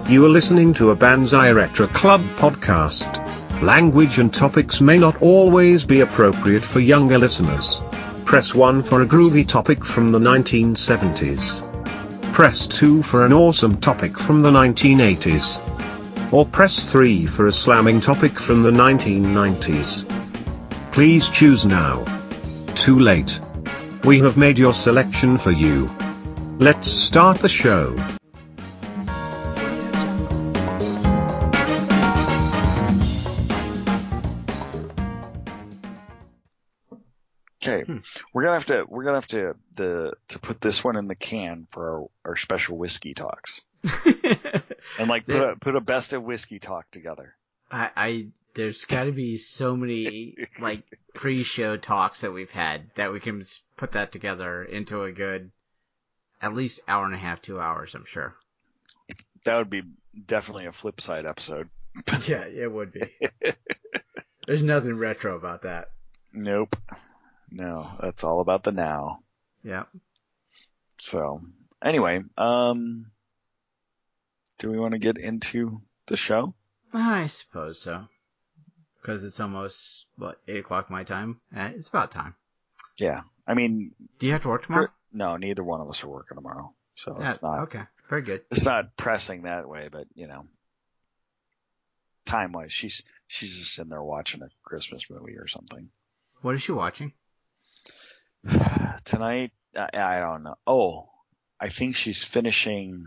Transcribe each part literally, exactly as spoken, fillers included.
You are listening to a Banzai Retro Club podcast. Language and topics may not always be appropriate for younger listeners. Press one for a groovy topic from the nineteen seventies. Press two for an awesome topic from the nineteen eighties. Or press three for a slamming topic from the nineteen nineties. Please choose now. Too late. We have made your selection for you. Let's start the show. Okay, hmm. we're gonna have to we're gonna have to the to put this one in the can for our, our special whiskey talks, and like put a put a best of whiskey talk together. I, I there's got to be so many like pre-show talks that we've had that we can put that together into a good at least hour and a half, two hours. I'm sure that would be definitely a flip side episode. Yeah, it would be. There's nothing retro about that. Nope. No, that's all about the now. Yeah. So, anyway, um, do we want to get into the show? I suppose so. Because it's almost, what, eight o'clock my time? Eh, it's about time. Yeah. I mean... Do you have to work tomorrow? No, neither one of us are working tomorrow. So that, it's not... Okay, very good. It's not pressing that way, but, you know, time-wise, she's, she's just in there watching a Christmas movie or something. What is she watching? Tonight, I, I don't know. Oh, I think she's finishing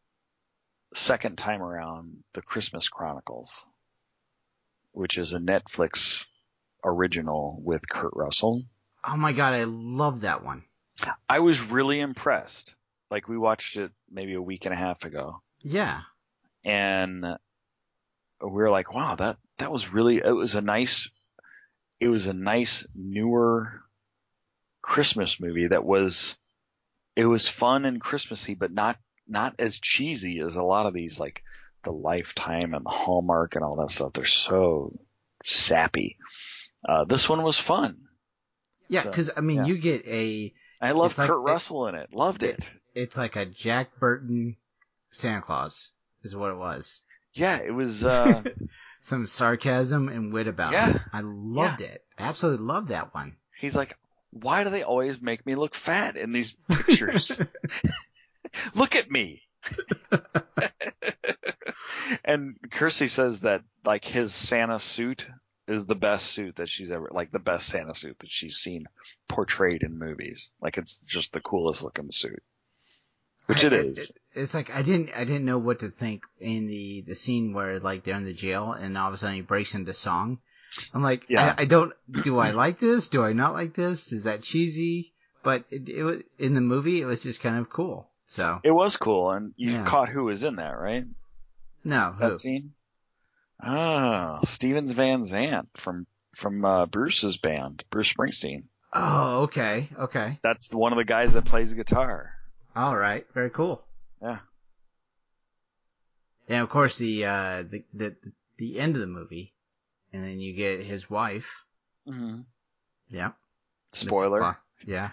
second time around The Christmas Chronicles, which is a Netflix original with Kurt Russell. Oh my God, I love that one. I was really impressed. Like, we watched it maybe a week and a half ago. Yeah. And we were like, wow, that, that was really, it was a nice, it was a nice newer Christmas movie that was, it was fun and Christmassy, but not, not as cheesy as a lot of these, like the Lifetime and the Hallmark and all that stuff. They're so sappy. Uh, this one was fun. Yeah, because, so, I mean, yeah. you get a... I love Kurt like, Russell in it. Loved it. it. It's like a Jack Burton Santa Claus is what it was. Yeah, it was... Uh, some sarcasm and wit about yeah, it. I loved yeah. it. I absolutely loved that one. He's like, why do they always make me look fat in these pictures? Look at me. And Kirsty says that like his Santa suit is the best suit that she's ever, like the best Santa suit that she's seen portrayed in movies. Like it's just the coolest looking suit. Which I, it is. It, it's like I didn't I didn't know what to think in the, the scene where like they're in the jail and all of a sudden he breaks into song. I'm like, yeah. I, I don't, do I like this? Do I not like this? Is that cheesy? But it, it was, in the movie, it was just kind of cool. So it was cool, and you yeah. caught who was in that, right? No, that who? scene? Oh, Stevens Van Zandt from from uh, Bruce's band, Bruce Springsteen. Oh, okay, okay. That's one of the guys that plays guitar. All right, very cool. Yeah. And of course, the uh, the the the end of the movie. And then you get his wife. Mm-hmm. Yeah. Spoiler. Yeah.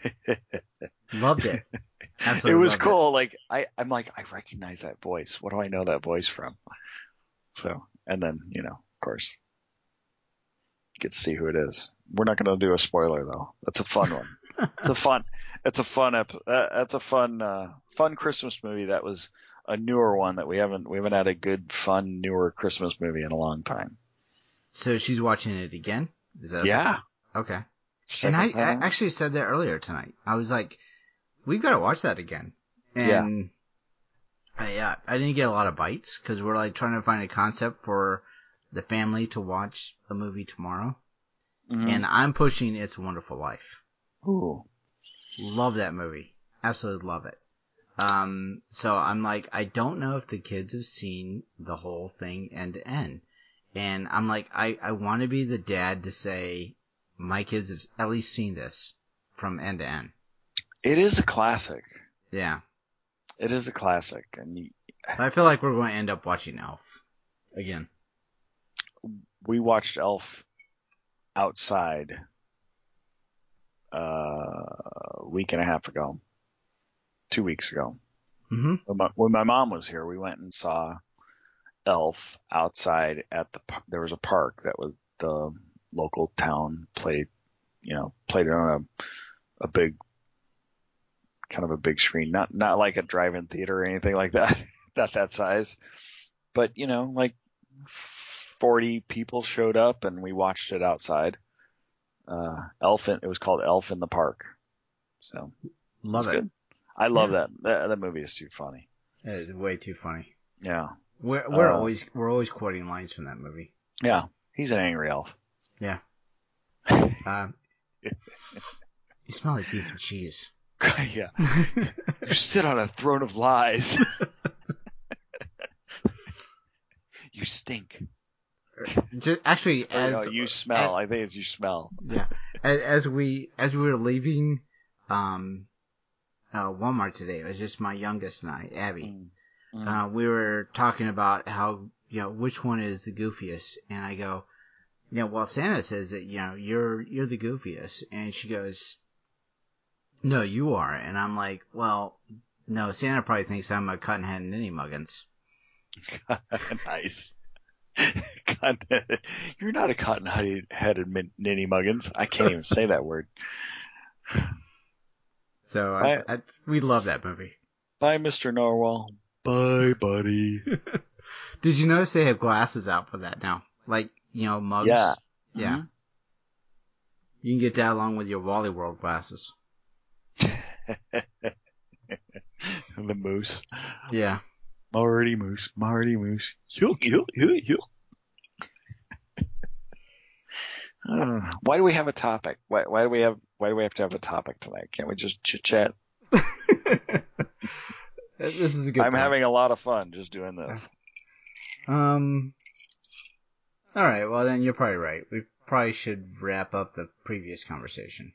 Loved it. Absolutely. It was loved cool. It. Like I, I'm like, I recognize that voice. What do I know that voice from? So, and then, you know, of course, get to see who it is. We're not going to do a spoiler though. That's a fun one. It's a fun, it's a fun, ep- uh, that's a fun, uh, fun Christmas movie. That was a newer one that we haven't, we haven't had a good, fun, newer Christmas movie in a long time. So she's watching it again? Is that yeah. Okay. Second and I, I time. actually said that earlier tonight. I was like, we've got to watch that again. And yeah. I, uh, I didn't get a lot of bites because we're like trying to find a concept for the family to watch a movie tomorrow. Mm-hmm. And I'm pushing It's a Wonderful Life. Ooh. Love that movie. Absolutely love it. Um, so I'm like, I don't know if the kids have seen the whole thing end to end. And I'm like, I, I want to be the dad to say, my kids have at least seen this from end to end. It is a classic. Yeah. It is a classic. And you, I feel like we're going to end up watching Elf again. We watched Elf outside uh, a week and a half ago. Two weeks ago. Mm-hmm. When my, when my mom was here, we went and saw Elf outside at the par- there was a park that was the local town played, you know, played it on a a big kind of a big screen, not not like a drive-in theater or anything like that, not that size, but you know, like forty people showed up and we watched it outside. Uh, Elf in, it was called Elf in the Park, so Love it. Good. I love Yeah. that. that. That movie is too funny. It is way too funny. Yeah, We're we're Uh, always we're always quoting lines from that movie. yeah, he's an angry elf. Yeah. Um, you smell like beef and cheese. Yeah, you sit on a throne of lies. You stink. Just, actually, Or, as no, you smell. as- I think it's you smell. yeah, as, as we as we were leaving, um, uh, Walmart today, it was just my youngest and I, Abby. Mm. Mm. Uh, we were talking about how, you know, which one is the goofiest, and I go, you know, well, Santa says that, you know, you're you're the goofiest, and she goes, no, you are, and I'm like, well, no, Santa probably thinks I'm a cotton-headed ninny muggins. Nice. Cotton- You're not a cotton-headed min- ninny muggins. I can't even say that word. So I, I, we love that movie. Bye, Mister Narwhal. Bye, buddy. Did you notice they have glasses out for that now? Like, you know, mugs? Yeah. Yeah. Mhm. You can get that along with your Wally World glasses. The moose. Yeah. Marty Moose. Marty Moose. Yo, yo, yo, yo. Uh, why do we have a topic? Why, why do we have? Why do we have to have a topic tonight? Can't we just chit chat? This is a good I'm point. having a lot of fun just doing this. Um. All right. Well, then you're probably right. We probably should wrap up the previous conversation.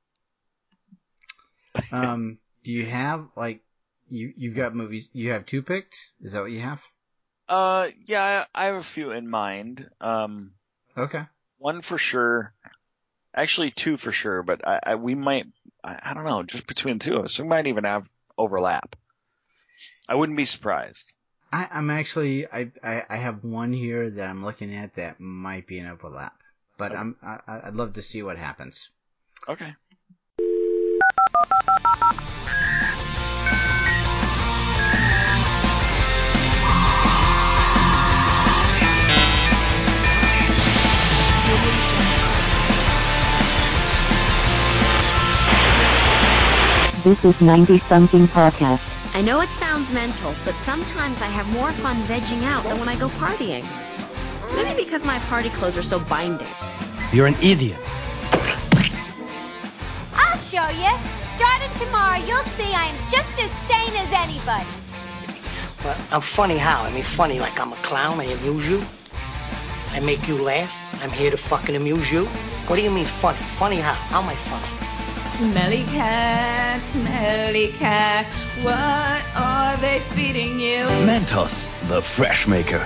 Um. Do you have like you you've got movies? You have two picked? Is that what you have? Uh, yeah, I have a few in mind. Um, Okay. one for sure. Actually, two for sure. But I, I we might. I, I don't know. Just between the two of us, we might even have overlap. I wouldn't be surprised. I, I'm actually I, I I have one here that I'm looking at that might be an overlap, but Okay. I'm I, I'd love to see what happens. Okay. This is ninety something podcast. I know it sounds mental, but sometimes I have more fun vegging out than when I go partying. Maybe because my party clothes are so binding. You're an idiot. I'll show you. Starting tomorrow, you'll see I'm just as sane as anybody. But I'm funny how? I mean, funny like I'm a clown, I amuse you? I make you laugh? I'm here to fucking amuse you? What do you mean funny? Funny how? How am I funny? Smelly cat, smelly cat, what are they feeding you? Mentos, the fresh maker.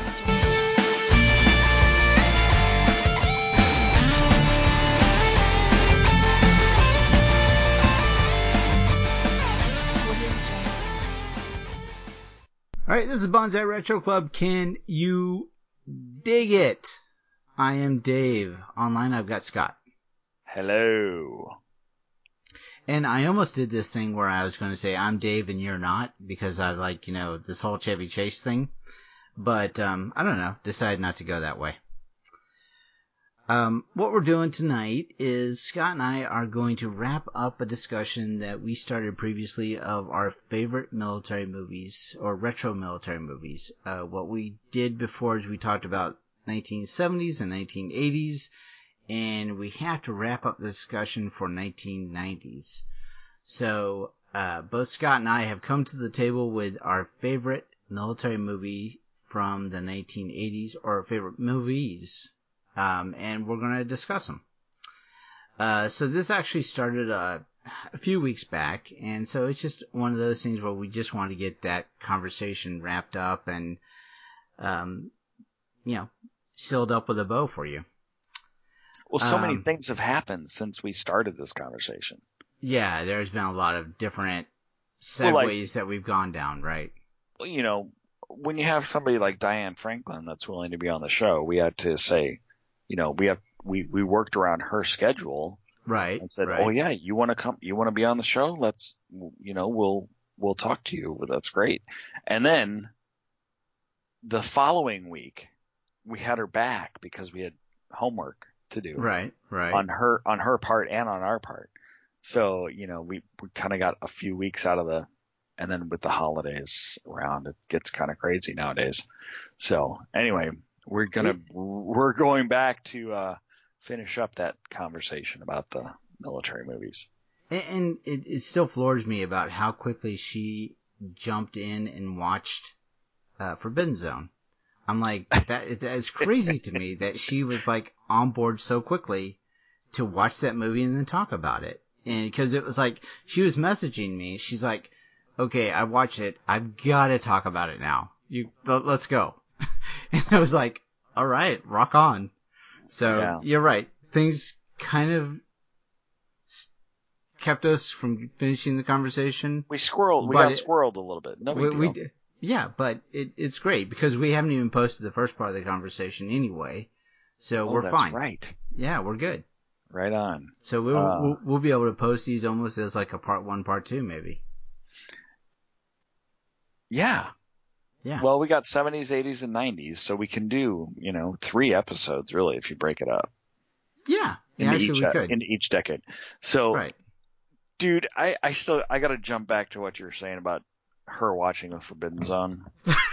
All right, this is Bonsai Retro Club. Can you dig it? I am Dave. Online, I've got Scott. Hello. And I almost did this thing where I was going to say I'm Dave and you're not because I like, you know, this whole Chevy Chase thing. But um, I don't know. Decided not to go that way. Um, what we're doing tonight is Scott and I are going to wrap up a discussion that we started previously of our favorite military movies or retro military movies. Uh, what we did before is we talked about nineteen seventies and nineteen eighties, and we have to wrap up the discussion for nineteen nineties. So uh, both Scott and I have come to the table with our favorite military movie from the nineteen eighties or favorite movies. Um, and we're going to discuss them. Uh, so this actually started uh, a few weeks back, and so it's just one of those things where we just want to get that conversation wrapped up and, um, you know, sealed up with a bow for you. Well, so Um, many things have happened since we started this conversation. Yeah, there's been a lot of different segues well, like, that we've gone down, right? You know, when you have somebody like Diane Franklin that's willing to be on the show, we had to say, you know, we have we we worked around her schedule, right? And said, right. oh yeah, you want to come, you want to be on the show? Let's, you know, we'll we'll talk to you. That's great. And then the following week, we had her back because we had homework to do, right? Right. On her on her part and on our part. So you know, we we kind of got a few weeks out of the. And then with the holidays around, it gets kind of crazy nowadays. So anyway, we're gonna we're going back to uh, finish up that conversation about the military movies. And, and it, it still floors me about how quickly she jumped in and watched uh, Forbidden Zone. I'm like, that that is crazy to me that she was like on board so quickly to watch that movie and then talk about it. And because it was like she was messaging me, she's like, okay, I watched it. I've got to talk about it now. You, let's go. And I was like, all right, rock on. So yeah. You're right. Things kind of kept us from finishing the conversation. We squirreled. We got it, squirreled a little bit. No big we, deal. We, yeah, but it, it's great because we haven't even posted the first part of the conversation anyway. So oh, we're that's fine. Right. Yeah, we're good. Right on. So we'll, uh, we'll we'll be able to post these almost as like a part one, part two, maybe. Yeah. Yeah. Well, we got seventies, eighties, and nineties, so we can do, you know, three episodes really if you break it up. Yeah. Yeah, actually each, we could. In each decade. So, right. dude, I, I still, I got to jump back to what you were saying about her watching the Forbidden Zone.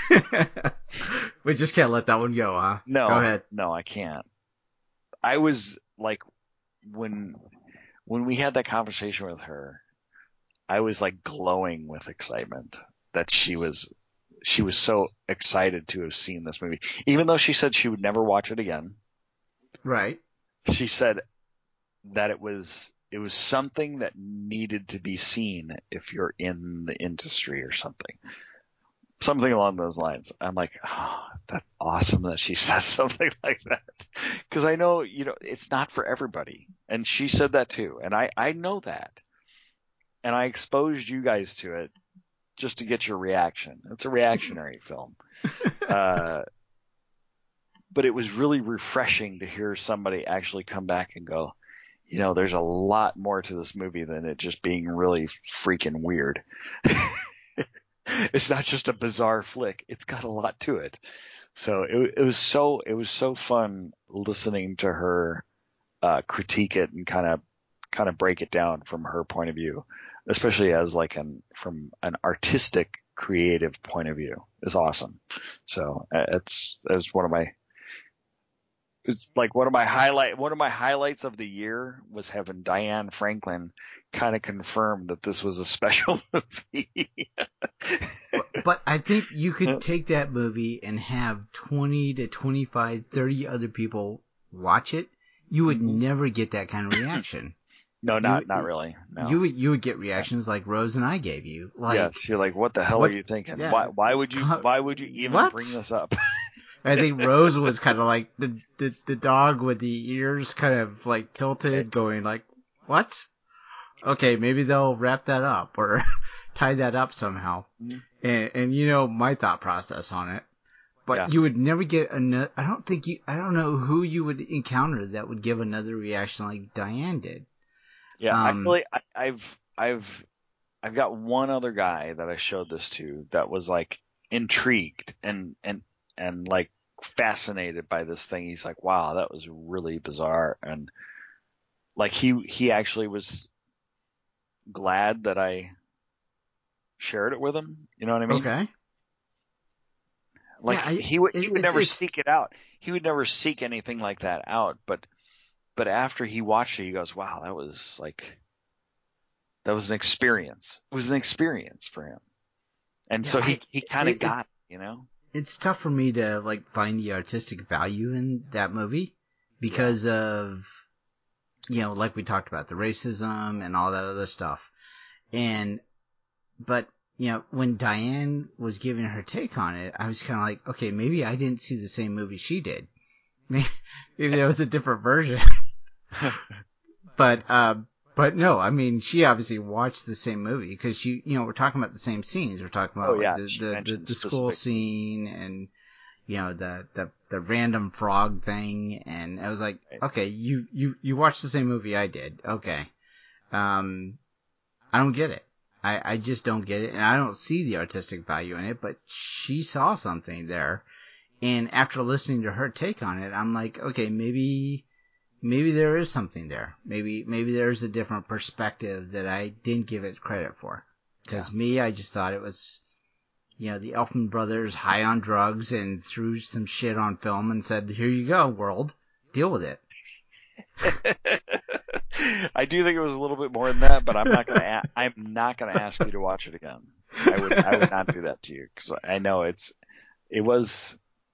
We just can't let that one go, huh? No. Go ahead. No, I can't. I was like, when, when we had that conversation with her, I was like glowing with excitement that she was, she was so excited to have seen this movie. Even though she said she would never watch it again. Right. She said that it was, it was something that needed to be seen if you're in the industry or something. Something along those lines. I'm like, oh, that's awesome that she says something like that. Cause I know, you know, it's not for everybody. And she said that too. And I, I know that. And I exposed you guys to it just to get your reaction. It's a reactionary film. Uh, but it was really refreshing to hear somebody actually come back and go, you know, there's a lot more to this movie than it just being really freaking weird. It's not just a bizarre flick. It's got a lot to it. So it, it was so, it was so fun listening to her, uh, critique it and kind of, kind of break it down from her point of view, especially as like an, from an artistic, creative point of view. Is awesome. So uh, it's, it was one of my, it's like one of my highlight, one of my highlights of the year was having Diane Franklin kind of confirm that this was a special movie. but, but I think you could take that movie and have twenty to twenty-five, thirty other people watch it. You would mm-hmm. never get that kind of reaction. No, not you, not really. No. You would you would get reactions like Rose and I gave you. Like, yeah, you're like, what the hell what, are you thinking? Yeah, why why would you why would you even what? bring this up? I think Rose was kind of like the, the the dog with the ears kind of like tilted, going like, what? Okay, maybe they'll wrap that up or tie that up somehow. Mm-hmm. And, and you know my thought process on it. But yeah. You would never get another, I don't think you, I don't know who you would encounter that would give another reaction like Diane did. Yeah, um, actually, I, I've, I've, I've got one other guy that I showed this to that was like intrigued and, and, and like fascinated by this thing. He's like, wow, that was really bizarre. And like he, he actually was glad that I shared it with him. You know what I mean? Okay. Like yeah, I, he would, he it, would it's, never it's, seek it out. He would never seek anything like that out. But, but after he watched it, he goes, wow, that was like, that was an experience. It was an experience for him. And yeah, so he, he kind of got it, you know? It's tough for me to like find the artistic value in that movie because yeah. of, you know, like we talked about, the racism and all that other stuff. And, but, you know, when Diane was giving her take on it, I was kind of like, okay, maybe I didn't see the same movie she did. Maybe, maybe there was a different version. but, uh, But no, I mean, she obviously watched the same movie because she, you know, we're talking about the same scenes. We're talking about Oh, yeah, like, the, she the, the, mentioned the school specific- scene and, you know, the, the, the random frog thing. And I was like, okay, you, you, you watched the same movie I did. Okay. Um, I don't get it. I, I just don't get it. And I don't see the artistic value in it, but she saw something there. And after listening to her take on it, I'm like, okay, maybe, maybe there is something there. Maybe, maybe there's a different perspective that I didn't give it credit for. Because Yeah. me, I just thought it was, you know, the Elfman brothers high on drugs and threw some shit on film and said, here you go, world. Deal with it. I do think it was a little bit more than that, but I'm not gonna. A- I'm not gonna ask you to watch it again. I would. I would not do that to you because I know it's. It was.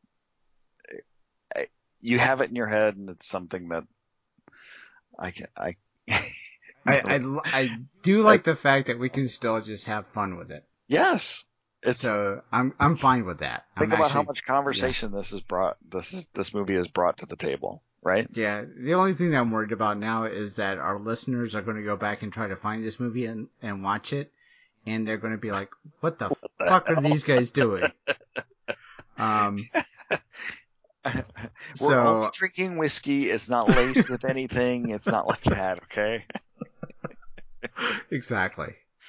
You have it in your head, and it's something that I can. I. I, I, I do like the fact that we can still just have fun with it. Yes. It's, so I'm I'm fine with that. Think I'm about actually, how much conversation yeah. this has brought. This is this movie has brought to the table, right? Yeah. The only thing that I'm worried about now is that our listeners are going to go back and try to find this movie and, and watch it, and they're going to be like, "What the, what the fuck hell? Are these guys doing?" um. We're so, only drinking whiskey. It's not laced with anything. It's not like that, okay? Exactly.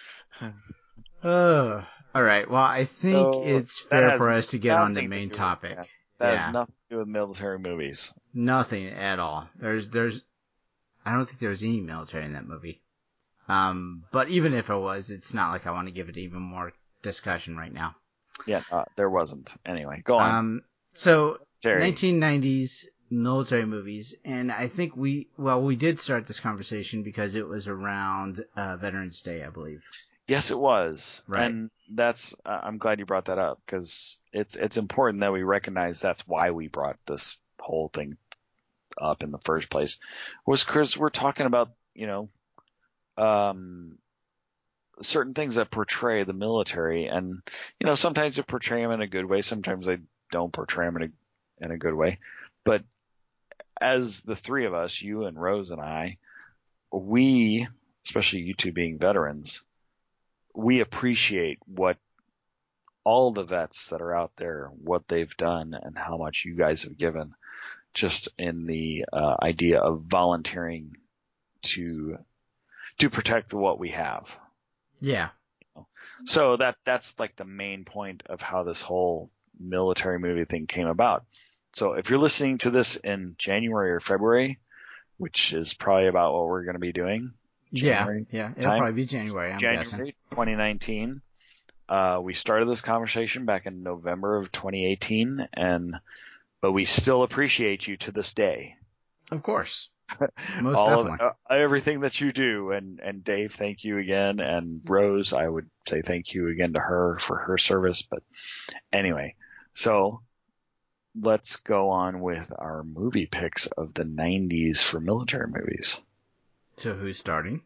Uh, all right. Well, I think so it's fair for us to get on the main topic. With, that yeah. has nothing to do with military movies. Nothing at all. There's, there's, I don't think there was any military in that movie. Um, but even if it was, it's not like I want to give it even more discussion right now. Yeah, uh, there wasn't. Anyway, go on. Um, so Terry. nineteen nineties military movies, and I think we, well, we did start this conversation because it was around uh, Veterans Day, I believe. Yes, it was. Right. And that's, uh, I'm glad you brought that up because it's, it's important that we recognize that's why we brought this whole thing up in the first place, was because we're talking about, you know, um, certain things that portray the military, and, you know, sometimes they portray them in a good way. Sometimes they don't portray them in a, in a good way. But as the three of us, you and Rose and I, we, especially you two being veterans, we appreciate what all the vets that are out there, what they've done and how much you guys have given just in the uh, idea of volunteering to, to protect what we have. Yeah. So that, that's like the main point of how this whole military movie thing came about. So if you're listening to this in January or February, which is probably about what we're going to be doing. January yeah, yeah. It'll time, probably be January, I'm January guessing. twenty nineteen. Uh, we started this conversation back in November of twenty eighteen, and but we still appreciate you to this day. Of course. Most All definitely. Of, uh, everything that you do. And, and Dave, thank you again. And Rose, I would say thank you again to her for her service. But anyway, so let's go on with our movie picks of the nineties for military movies. So who's starting?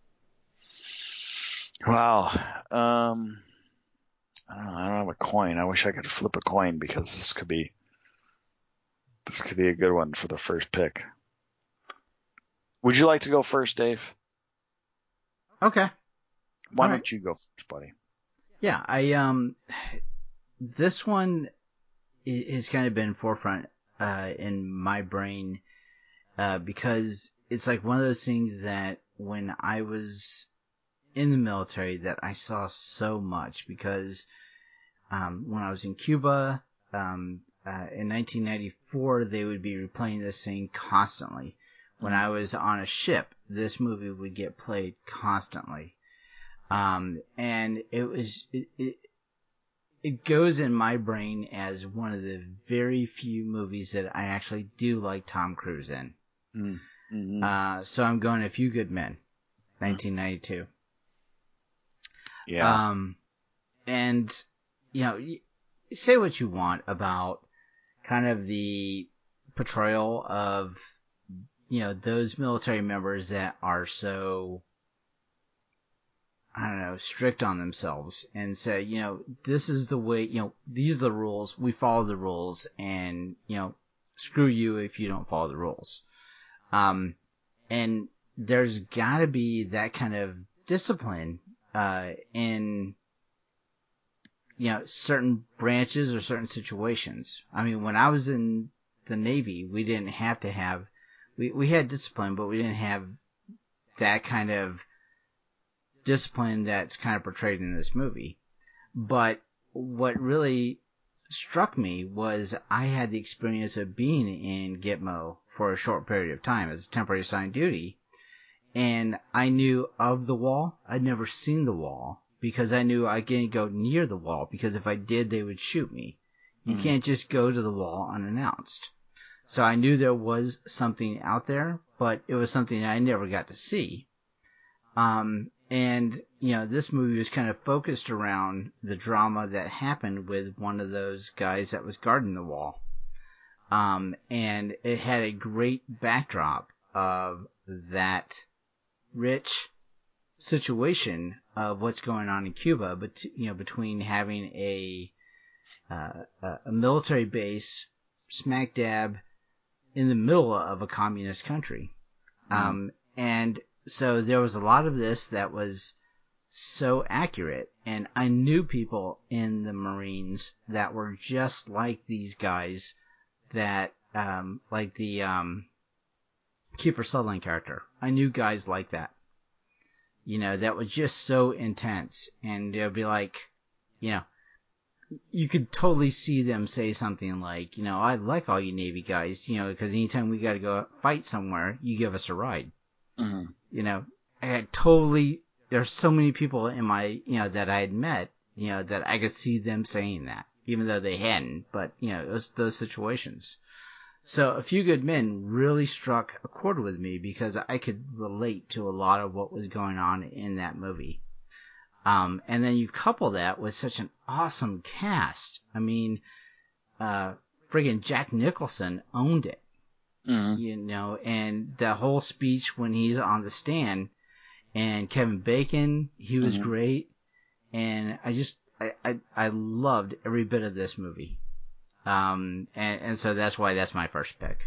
Wow. Um, I don't know, I don't have a coin. I wish I could flip a coin because this could be this could be a good one for the first pick. Would you like to go first, Dave? Okay. Why All don't right. you go first, buddy? Yeah, I um, this one has kind of been forefront uh in my brain uh because it's like one of those things that when I was in the military that I saw so much because um when I was in Cuba um uh, in nineteen ninety-four they would be replaying this thing constantly. When I was on a ship, this movie would get played constantly. Um, and it was, it, it, it goes in my brain as one of the very few movies that I actually do like Tom Cruise in. Mm-hmm. Uh, so I'm going A Few Good Men, nineteen ninety-two. Yeah. Um, and, you know, you, say what you want about kind of the portrayal of, you know, those military members that are so, I don't know, strict on themselves and say, you know, this is the way, you know, these are the rules, we follow the rules, and, you know, screw you if you don't follow the rules. Um, and there's got to be that kind of discipline uh, in, you know, certain branches or certain situations. I mean, when I was in the Navy, we didn't have to have, we, we had discipline, but we didn't have that kind of discipline that's kind of portrayed in this movie. But what really struck me was I had the experience of being in Gitmo for a short period of time as a temporary assigned duty, and I knew of the wall. I'd never seen the wall because I knew I couldn't go near the wall because if I did, they would shoot me. You mm. can't just go to the wall unannounced. So I knew there was something out there, but it was something I never got to see. Um, and, you know, this movie was kind of focused around the drama that happened with one of those guys that was guarding the wall. Um, and it had a great backdrop of that rich situation of what's going on in Cuba, but, you know, between having a, uh, a military base smack dab in the middle of a communist country. Mm-hmm. Um, and so there was a lot of this that was so accurate, and I knew people in the Marines that were just like these guys that, um, like the, um, Kiefer Sutherland character. I knew guys like that, you know, that was just so intense, and it would be like, you know, you could totally see them say something like, you know, I like all you Navy guys, you know, because anytime we got to go fight somewhere, you give us a ride. Mm-hmm. You know, I had totally, there's so many people in my, you know, that I had met, you know, that I could see them saying that, even though they hadn't, but, you know, it was those situations. So A Few Good Men really struck a chord with me because I could relate to a lot of what was going on in that movie. Um, and then you couple that with such an awesome cast. I mean, uh, friggin' Jack Nicholson owned it. Mm-hmm. You know, and the whole speech when he's on the stand, and Kevin Bacon, he was mm-hmm. great. And I just, I, I, I loved every bit of this movie. Um, and, and so that's why that's my first pick.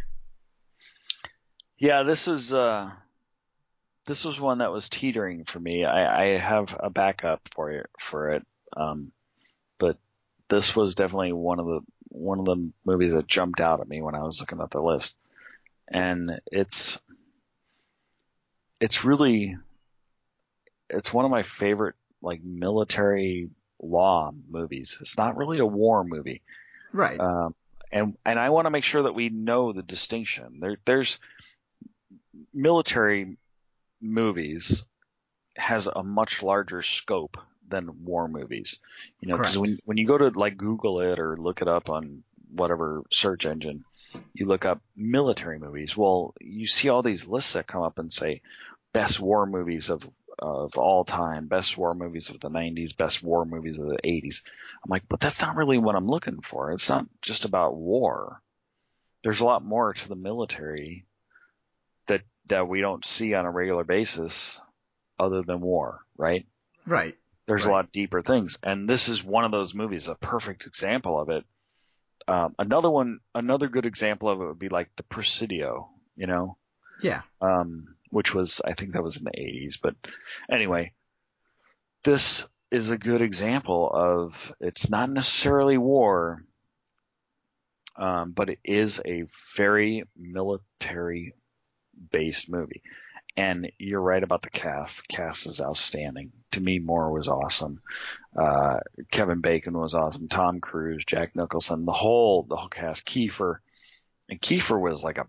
Yeah, this was, uh, this was one that was teetering for me. I, I have a backup for it, for it. Um, but this was definitely one of the, one of the movies that jumped out at me when I was looking at the list. And it's, it's really, it's one of my favorite, like, military law movies. It's not really a war movie. Right. Um, and, and I want to make sure that we know the distinction. There, there's military movies has a much larger scope than war movies, you know, because when, when you go to like Google it or look it up on whatever search engine, you look up military movies. Well, you see all these lists that come up and say best war movies of, of all time, best war movies of the nineties, best war movies of the eighties. I'm like, but that's not really what I'm looking for. It's not just about war. There's a lot more to the military that, that we don't see on a regular basis other than war, right? Right. There's right. a lot deeper things. And this is one of those movies, a perfect example of it. Um, another one, another good example of it would be like The Presidio, you know? Yeah. Um, which was, I think that was in the eighties. But anyway, this is a good example of, it's not necessarily war, um, but it is a very military based movie. And you're right about the cast. The cast is outstanding. To me, Moore was awesome. Uh, Kevin Bacon was awesome. Tom Cruise, Jack Nicholson, the whole, the whole cast. Kiefer. And Kiefer was like a,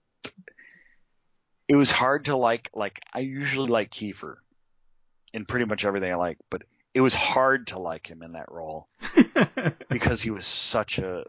it was hard to like, like, I usually like Kiefer in pretty much everything I like, but it was hard to like him in that role because he was such a,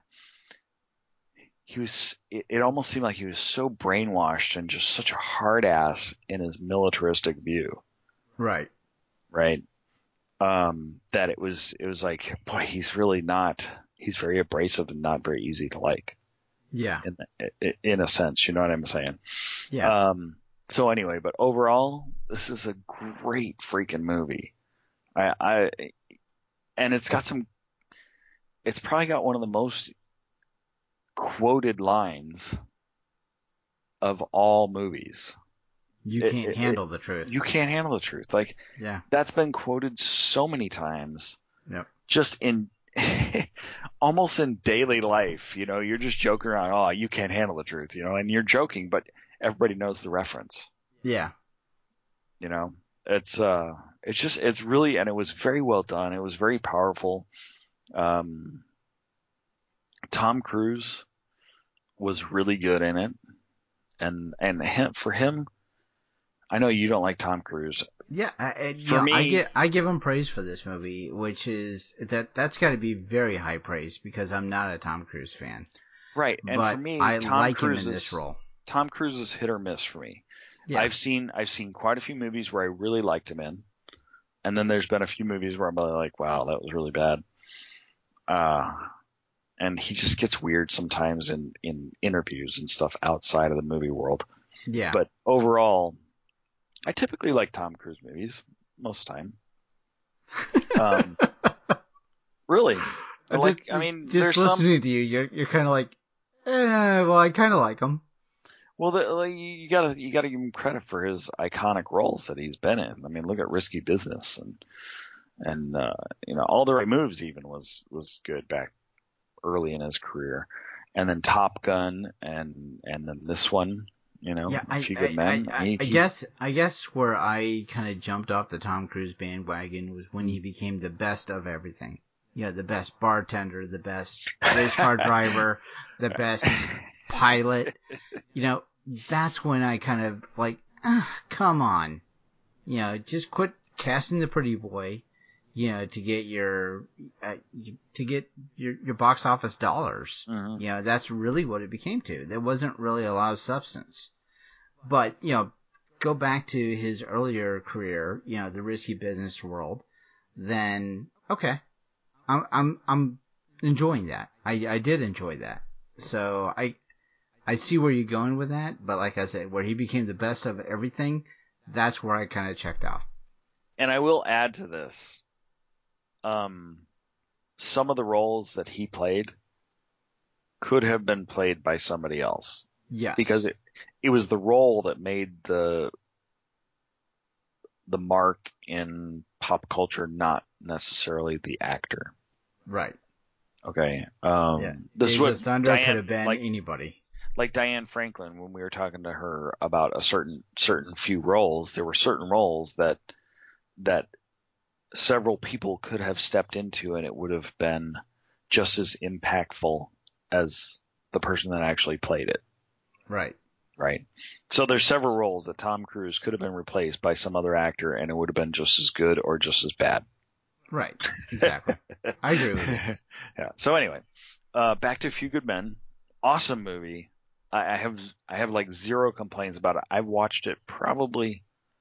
he was, it, it almost seemed like he was so brainwashed and just such a hard ass in his militaristic view. Right. Right. Um, that it was, it was like, boy, he's really not, he's very abrasive and not very easy to like. Yeah. In, in a sense, you know what I'm saying? Yeah. Um, so anyway, but overall, this is a great freaking movie. I, I, and it's got some, it's probably got one of the most quoted lines of all movies. You It- can't it- handle it- the truth. You can't handle the truth. Like, Yeah. that's been quoted so many times. Yep. Just in, almost in daily life, you know, you're just joking around, oh, you can't handle the truth, you know, and you're joking, but everybody knows the reference, Yeah. you know. It's, uh, it's just, it's really, and it was very well done. It was very powerful. Um, Tom Cruise was really good in it. And, and him, for him, I know you don't like Tom Cruise. Yeah, I, I, you For know, me- I give I give him praise for this movie, which is that that's got to be very high praise because I'm not a Tom Cruise fan. Right. And but for me, I Tom like Cruise him in is, this role. Tom Cruise is hit or miss for me. Yeah. I've seen I've seen quite a few movies where I really liked him in, and then there's been a few movies where I'm really like, wow, that was really bad. Uh, and he just gets weird sometimes in, in interviews and stuff outside of the movie world. Yeah. But overall, I typically like Tom Cruise movies most of the time. Um, really, I like just, I mean, just there's some. listening to you, you're you're kind of like, eh, well, I kind of like him. Well, the, like, you gotta you gotta give him credit for his iconic roles that he's been in. I mean, look at Risky Business and and uh, you know, All the Right Moves even was was good back early in his career, and then Top Gun and and then this one, you know, Yeah, A I, Few I, Good Men. I, I, He- I he- guess I guess where I kind of jumped off the Tom Cruise bandwagon was when he became the best of everything. You know, the best bartender, the best race car driver, the best pilot. You know, that's when I kind of like, ah, come on. You know, just quit casting the pretty boy, you know, to get your, uh, to get your, your box office dollars. Mhm. You know, that's really what it became to. There wasn't really a lot of substance. But, you know, go back to his earlier career, you know, the Risky Business world, then, okay. I'm, I'm, I'm enjoying that. I, I did enjoy that. So I, I see where you're going with that, but like I said, where he became the best of everything, that's where I kind of checked off. And I will add to this, um, some of the roles that he played could have been played by somebody else. Yes. Because it, it was the role that made the the mark in pop culture, not necessarily the actor. Right. Okay. Um, Yeah. This is Days what of Thunder Diane, could have been like, anybody. like Diane Franklin, when we were talking to her about a certain certain few roles, there were certain roles that that several people could have stepped into, and it would have been just as impactful as the person that actually played it. Right. Right. So there's several roles that Tom Cruise could have been replaced by some other actor, and it would have been just as good or just as bad. Right. Exactly. I agree with you. Yeah. So anyway, uh, back to A Few Good Men. Awesome movie. I, I have I have like zero complaints about it. I've watched it probably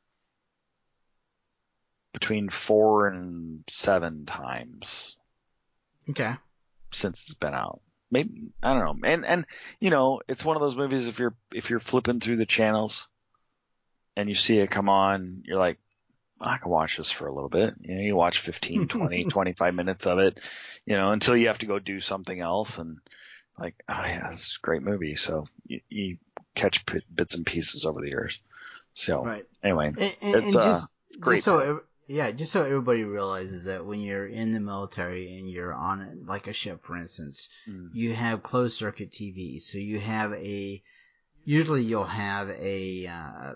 between four and seven times Okay. since it's been out. Maybe I don't know. And and you know, it's one of those movies if you're if you're flipping through the channels and you see it come on, you're like, I can watch this for a little bit. You know, you watch fifteen, twenty, twenty-five minutes of it, you know, until you have to go do something else and like, oh yeah, this is a great movie. So you, you catch p- bits and pieces over the years. So Right. anyway, And, and, it's and uh, just, great. just so time. ev- yeah, just so everybody realizes that when you're in the military and you're on it, like a ship, for instance, Mm. you have closed circuit T V. So you have a, usually you'll have a, uh,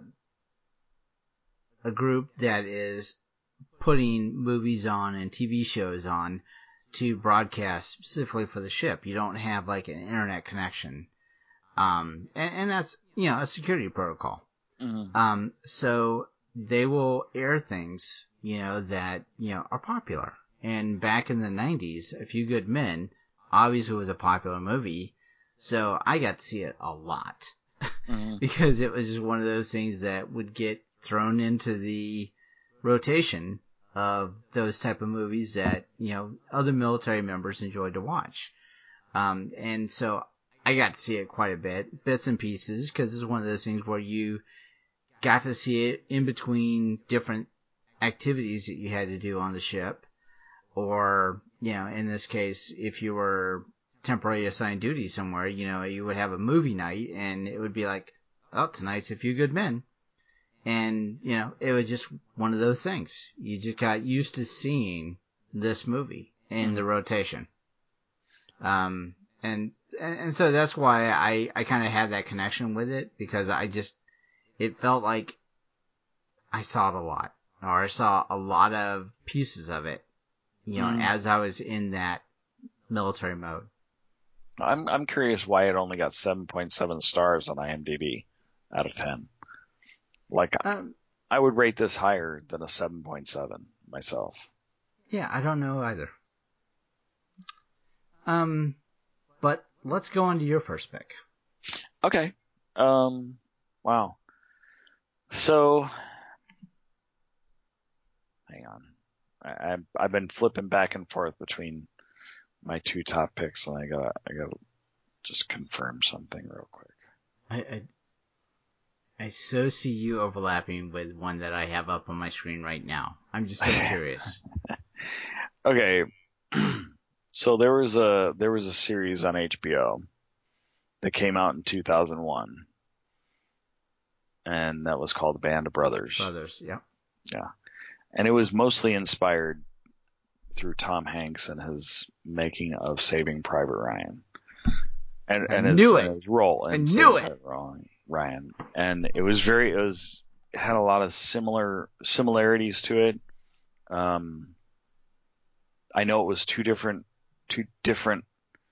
a group that is putting movies on and T V shows on to broadcast specifically for the ship. You don't have like an internet connection. Um, and, and that's, you know, a security protocol. Mhm. Um, so they will air things, you know, that, you know, are popular. And back in the nineties, A Few Good Men obviously was a popular movie. So I got to see it a lot Mhm. because it was just one of those things that would get thrown into the rotation of those type of movies that, you know, other military members enjoyed to watch. Um, and so I got to see it quite a bit, bits and pieces, because it's one of those things where you got to see it in between different activities that you had to do on the ship. Or, you know, in this case, if you were temporarily assigned duty somewhere, you know, you would have a movie night and it would be like, oh, tonight's A Few Good Men. And, you know, it was just one of those things. You just got used to seeing this movie in the rotation. Um, and, and, and so that's why I, I kind of had that connection with it, because I just, it felt like I saw it a lot, or I saw a lot of pieces of it, you know, mm. as I was in that military mode. I'm, I'm curious why it only got seven point seven stars on IMDb out of ten. Like, um, I would rate this higher than a seven point seven myself. Yeah, I don't know either. Um, but let's go on to your first pick. Okay. Um, wow. So, hang on. I, I've, I've been flipping back and forth between my two top picks, and I gotta, I gotta just confirm something real quick. I, I I so see you overlapping with one that I have up on my screen right now. I'm just so curious. Okay. So there was a there was a series on H B O that came out in two thousand one, and that was called Band of Brothers. Brothers, yeah. Yeah. And it was mostly inspired through Tom Hanks and his making of Saving Private Ryan. And, I and knew his, it. his role in I knew Saving it. Private Ryan. And it was very, it was, it had a lot of similar, similarities to it. Um, I know it was two different, two different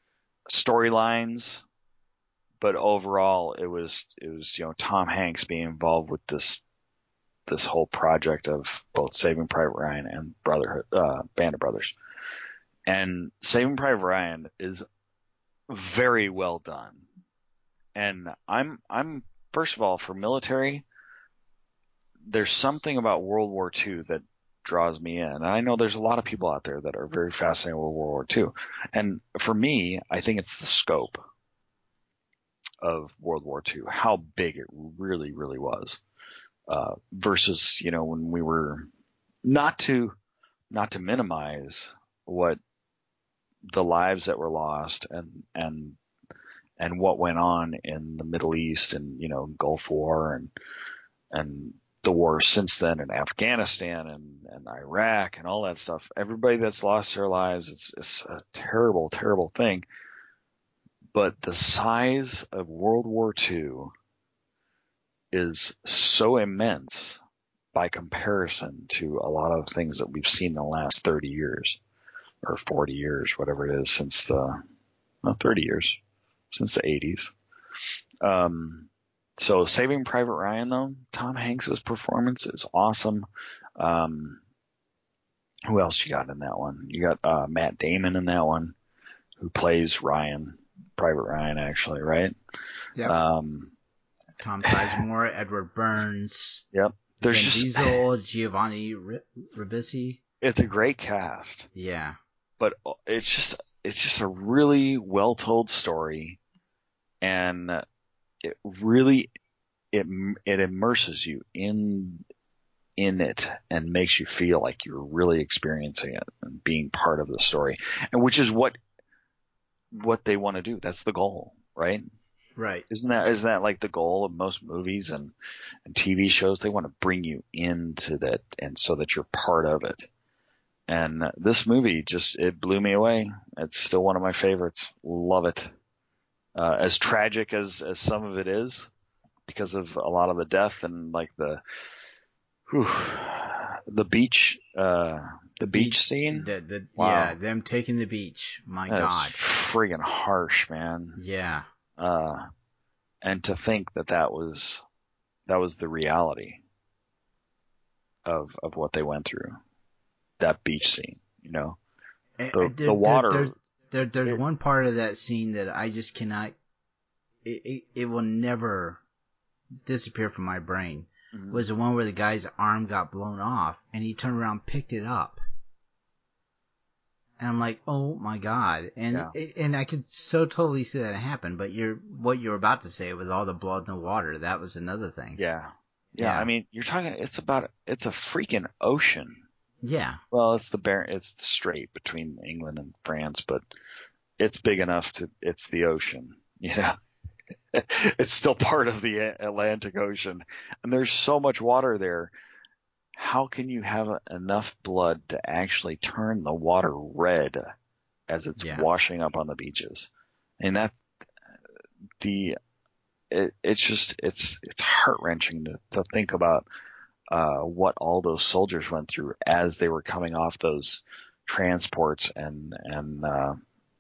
storylines, but overall it was, it was, you know, Tom Hanks being involved with this, this whole project of both Saving Private Ryan and Brotherhood, uh, Band of Brothers. And Saving Private Ryan is very well done. And I'm, I'm, first of all, for military, there's something about World War Two that draws me in. And I know there's a lot of people out there that are very fascinated with World War Two. And for me, I think it's the scope of World War Two, how big it really, really was, uh, versus, you know, when we were not to, not to minimize what the lives that were lost and, and, and what went on in the Middle East and, you know, Gulf War and, and the wars since then in Afghanistan and, and Iraq and all that stuff. Everybody that's lost their lives, it's, it's a terrible, terrible thing. But the size of World War Two is so immense by comparison to a lot of the things that we've seen in the last thirty years or forty years, whatever it is, since the, well, thirty years. Since the eighties. Um, so Saving Private Ryan, though, Tom Hanks's performance is awesome. Um, who else you got in that one? You got uh, Matt Damon in that one, who plays Ryan, Private Ryan, actually, right? Yep. Um, Tom Sizemore, Edward Burns. Yep. There's Vin just Diesel, Giovanni Ribisi. It's a great cast. Yeah. But it's just it's just a really well told story, and it really it it immerses you in in it and makes you feel like you're really experiencing it and being part of the story, and which is what what they want to do. That's the goal, right? Right. Isn't that isn't that like the goal of most movies and, and T V shows? They want to bring you into that, and so that you're part of it. And this movie just, it blew me away. It's still one of my favorites. Love it. Uh, as tragic as, as some of it is, because of a lot of the death and like the, whew, the beach, uh, the beach, beach scene. The, the, wow. Yeah, them taking the beach. My That's God. friggin' harsh, man. Yeah. Uh, and to think that that was, that was the reality of, of what they went through. That beach scene, you know, the, there, the water. There, there, there's it, one part of that scene that I just cannot. It, it, it will never disappear from my brain. Mm-hmm. Was the one where the guy's arm got blown off and he turned around, and picked it up, and I'm like, oh my God! And yeah. it, and I could so totally see that happen. But you're what you were about to say with all the blood in the water. That was another thing. Yeah. yeah, yeah. I mean, you're talking. It's about. It's a freaking ocean. Yeah. Well, it's the Bar- it's the strait between England and France, but it's big enough to, it's the ocean, you know? it's still part of the Atlantic Ocean, and there's so much water there. How can you have enough blood to actually turn the water red as it's Yeah. washing up on the beaches? And that's the it, it's just it's it's heart wrenching to, to think about uh, what all those soldiers went through as they were coming off those transports and and uh,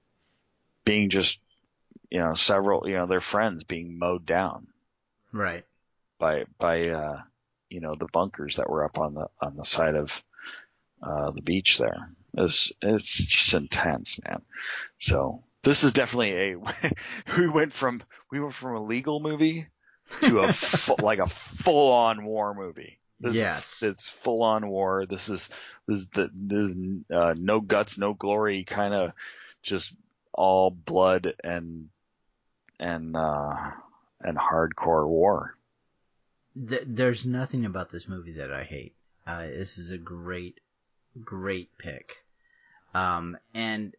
being just you know several you know their friends being mowed down Right. by by uh, you know the bunkers that were up on the on the side of uh, the beach there. It's it's just intense, man. So this is definitely a we went from we went from a legal movie to a fu- like a full on war movie. This Yes. is, it's full on war. This is this is the this is uh, no guts, no glory, kind of just all blood and and uh, and hardcore war. Th- there's nothing about this movie that I hate. Uh, this is a great, great pick. Um, and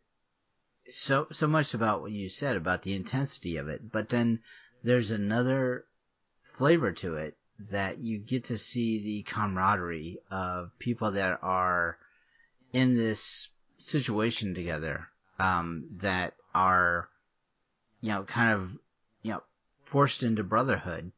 so so much about what you said about the intensity of it, but then there's another flavor to it that you get to see the camaraderie of people that are in this situation together, um, that are, you know, kind of, you know, forced into brotherhood.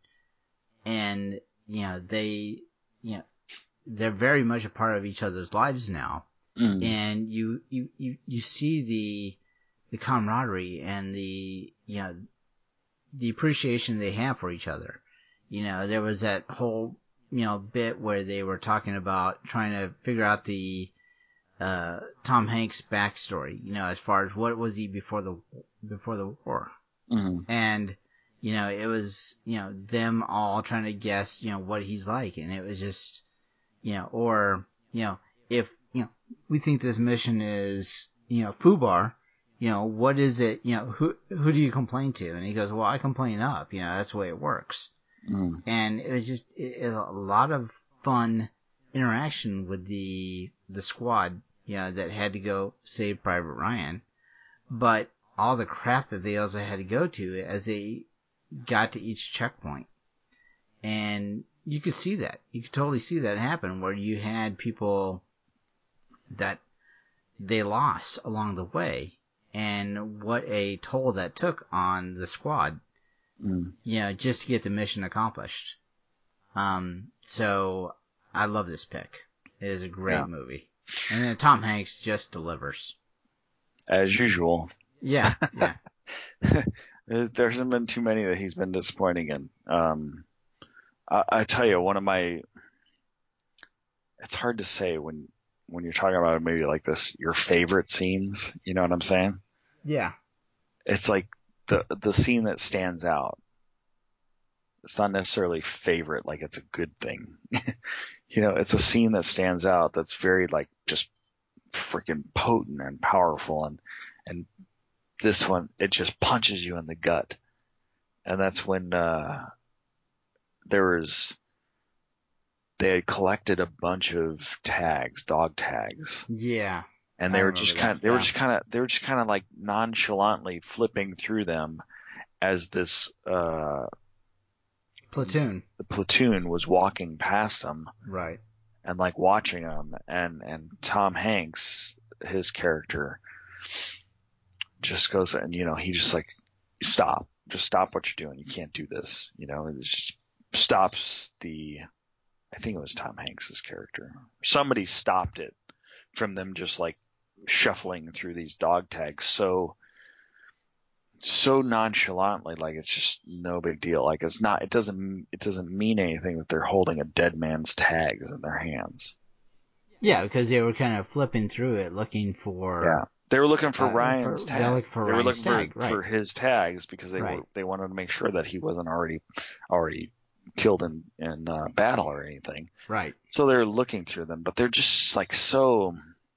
And, you know, they, you know, they're very much a part of each other's lives now. Mm. And you, you, you, you see the, the camaraderie and the, you know, the appreciation they have for each other. You know, there was that whole, you know, bit where they were talking about trying to figure out the, uh, Tom Hanks backstory, you know, as far as what was he before the, before the war. Mm. And, you know, it was, you know, them all trying to guess, you know, what he's like. And it was just, you know, or, you know, if, you know, we think this mission is, you know, FUBAR, you know, what is it, you know, who, who do you complain to? And he goes, well, I complain up, you know, that's the way it works. Mm. And it was just it, it, a lot of fun interaction with the, the squad, you know, that had to go save Private Ryan. But all the crap that they also had to go to as they got to each checkpoint. And you could see that. You could totally see that happen where you had people that they lost along the way and what a toll that took on the squad, Mm. you know, just to get the mission accomplished. Um, so I love this pick. It is a great Yeah. movie. And then Tom Hanks just delivers. As usual. Yeah, yeah. There hasn't been too many that he's been disappointing in. Um, I, I tell you, one of my, it's hard to say when, when you're talking about a movie like this, your favorite scenes, you know what I'm saying? Yeah. It's like the, the scene that stands out. It's not necessarily favorite, like it's a good thing. You know, it's a scene that stands out that's very like just freaking potent and powerful. And, and this one, it just punches you in the gut. And that's when, uh, there was, they had collected a bunch of tags, dog tags. Yeah. And they I were remember just that, kind of, they yeah. were just kind of, they were just kind of like nonchalantly flipping through them as this, uh, Platoon. the platoon was walking past them. Right. And like watching them, and, and Tom Hanks, his character, just goes, and you know, he just like, stop, just stop what you're doing. You can't do this. You know, it just stops the, I think it was Tom Hanks's character. Somebody stopped it from them just like shuffling through these dog tags so, so nonchalantly, like it's just no big deal. Like it's not, it doesn't, it doesn't mean anything that they're holding a dead man's tags in their hands. Yeah, because they were kind of flipping through it looking for. Yeah. They were looking for uh, Ryan's for, tag. They were looking for they were Ryan's looking tag, for, right. for his tags because they Right. were, they wanted to make sure that he wasn't already, already killed in, in uh, battle or anything. Right. So they're looking through them, but they're just like so,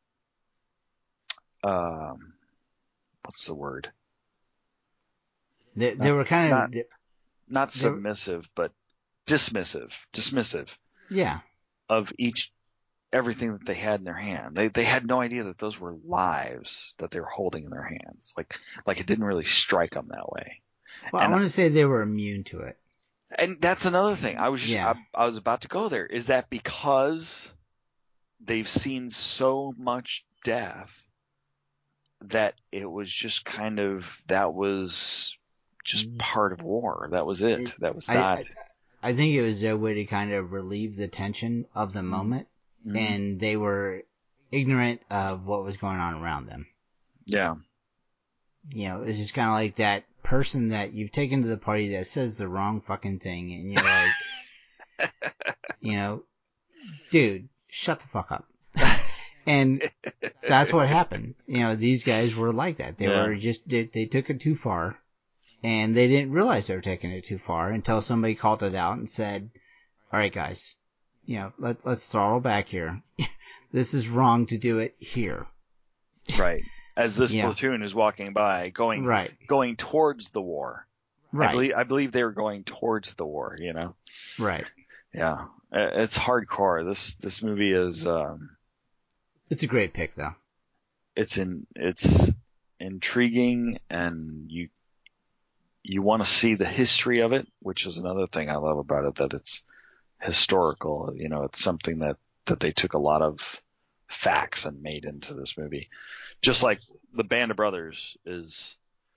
um, what's the word? They, they were kind not, of. They, not they were, submissive, but dismissive, dismissive yeah. of each, everything that they had in their hand. They, they had no idea that those were lives that they were holding in their hands. Like, like it didn't really strike them that way. Well, and, I want to say they were immune to it. And that's another thing. I was just, Yeah. I, I was about to go there. Is that because they've seen so much death that it was just kind of, that was just part of war. That was it. It- that was I, not. I, I think it was their way to kind of relieve the tension of the moment, Mhm. and they were ignorant of what was going on around them. Yeah. You know, it's just kind of like that person that you've taken to the party that says the wrong fucking thing, and you're like, you know, dude, shut the fuck up. And that's what happened. You know, these guys were like that. They Yeah. were just, they, they took it too far, and they didn't realize they were taking it too far until somebody called it out and said, all right, guys, you know, let, let's throttle back here. This is wrong to do it here. Right. As this Yeah. platoon is walking by, going Right. going towards the war. Right. I believe I believe they were going towards the war. You know. Right. Yeah. Uh, It's hardcore. This this movie is. Um, It's a great pick, though. it's in it's intriguing, and you you want to see the history of it, which is another thing I love about it, that it's historical. You know, it's something that that they took a lot of facts and made into this movie. Just like the Band of Brothers is,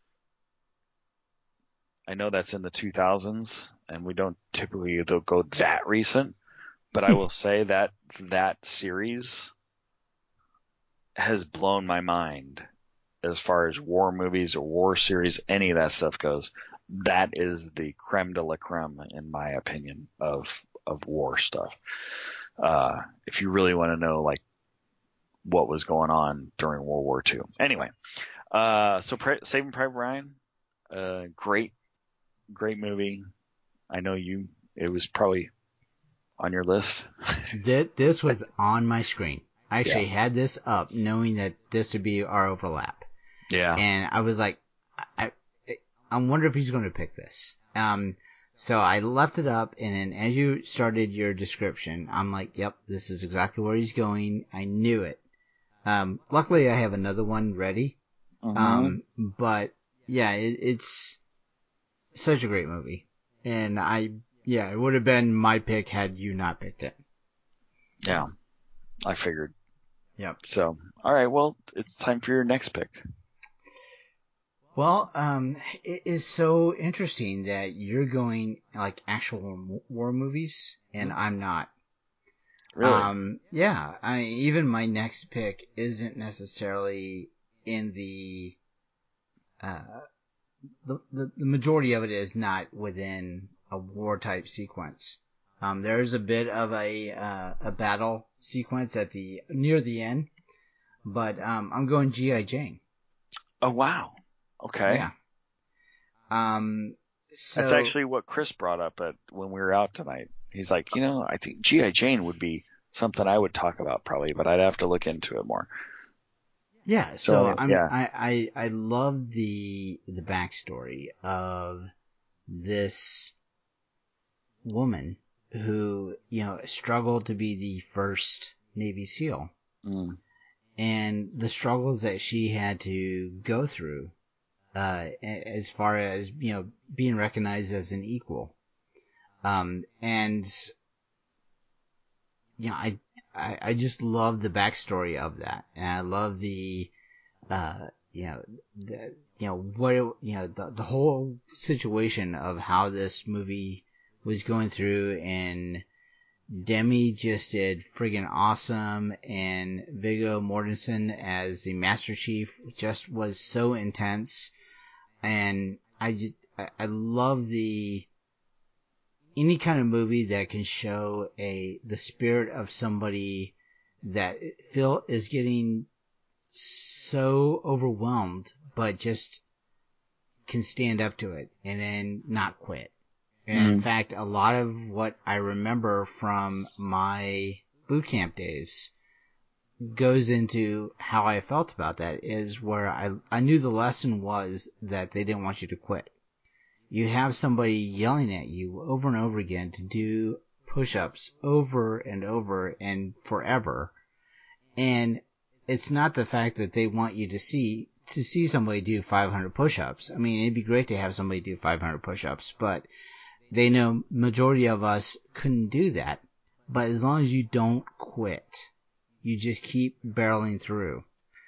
I know that's in the two thousands, and we don't typically go that recent, but I will say that that series has blown my mind as far as war movies or war series, any of that stuff goes. That is the creme de la creme, in my opinion, of of war stuff. Uh, if you really want to know, like, what was going on during World War Two. Anyway, uh, so Pri- Saving Private Ryan, uh, great, great movie. I know you, it was probably on your list. This, this was on my screen. I actually yeah. had this up knowing that this would be our overlap. Yeah. And I was like, I, I, I wonder if he's going to pick this. Um, so I left it up, and then as you started your description, I'm like, yep, this is exactly where he's going. I knew it. Um, luckily I have another one ready. Mm-hmm. Um, but yeah, it, it's such a great movie. And I, yeah, it would have been my pick had you not picked it. Yeah, I figured. Yep. So, all right, well, it's time for your next pick. Well, um, it is so interesting that you're going like actual war movies, and I'm not. Really? Um, yeah, I mean, even my next pick isn't necessarily in the, uh, the, the, the majority of it is not within a war type sequence. Um, there is a bit of a, uh, a battle sequence at the, near the end, but, um, I'm going G I. Jane. Oh, wow. Okay. Yeah. Um, so. That's actually what Chris brought up at, when we were out tonight. He's like, you know, I think G I. Jane would be something I would talk about probably, but I'd have to look into it more. Yeah, so, So, I'm, yeah. I, I, I love the, the backstory of this woman who, you know, struggled to be the first Navy SEAL. Mm. And the struggles that she had to go through, uh, as far as, you know, being recognized as an equal. Um, and, you know, I, I, I just love the backstory of that. And I love the, uh, you know, the, you know, what, it, you know, the, the whole situation of how this movie was going through, and Demi just did friggin' awesome, and Viggo Mortensen as the Master Chief just was so intense. And I just, I, I love the, any kind of movie that can show a, the spirit of somebody that Phil is getting so overwhelmed, but just can stand up to it and then not quit. And mm-hmm. in fact, a lot of what I remember from my boot camp days goes into how I felt about that, is where I, I knew the lesson was that they didn't want you to quit. You have somebody yelling at you over and over again to do push-ups over and over and forever. And it's not the fact that they want you to see to see somebody do five hundred push-ups. I mean, it'd be great to have somebody do five hundred push-ups, but they know majority of us couldn't do that. But as long as you don't quit, you just keep barreling through.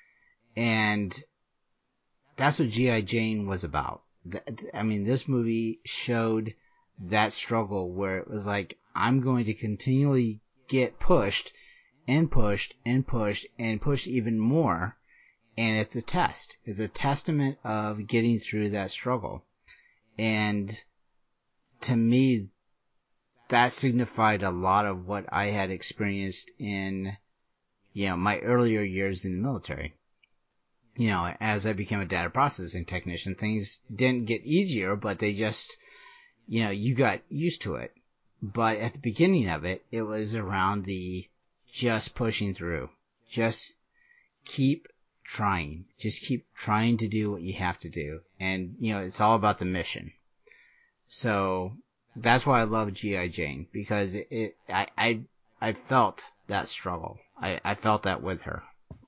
And that's what G I. Jane was about. I mean, this movie showed that struggle where it was like, I'm going to continually get pushed and pushed and pushed and pushed even more. And it's a test. It's a testament of getting through that struggle. And to me, that signified a lot of what I had experienced in, you know, my earlier years in the military. You know, as I became a data processing technician, things didn't get easier, but they just, you know, you got used to it. But at the beginning of it, it was around the just pushing through. Just keep trying. Just keep trying to do what you have to do. And, you know, it's all about the mission. So that's why I love G I. Jane, because it, it I, I, I felt that struggle. I, I felt that with her.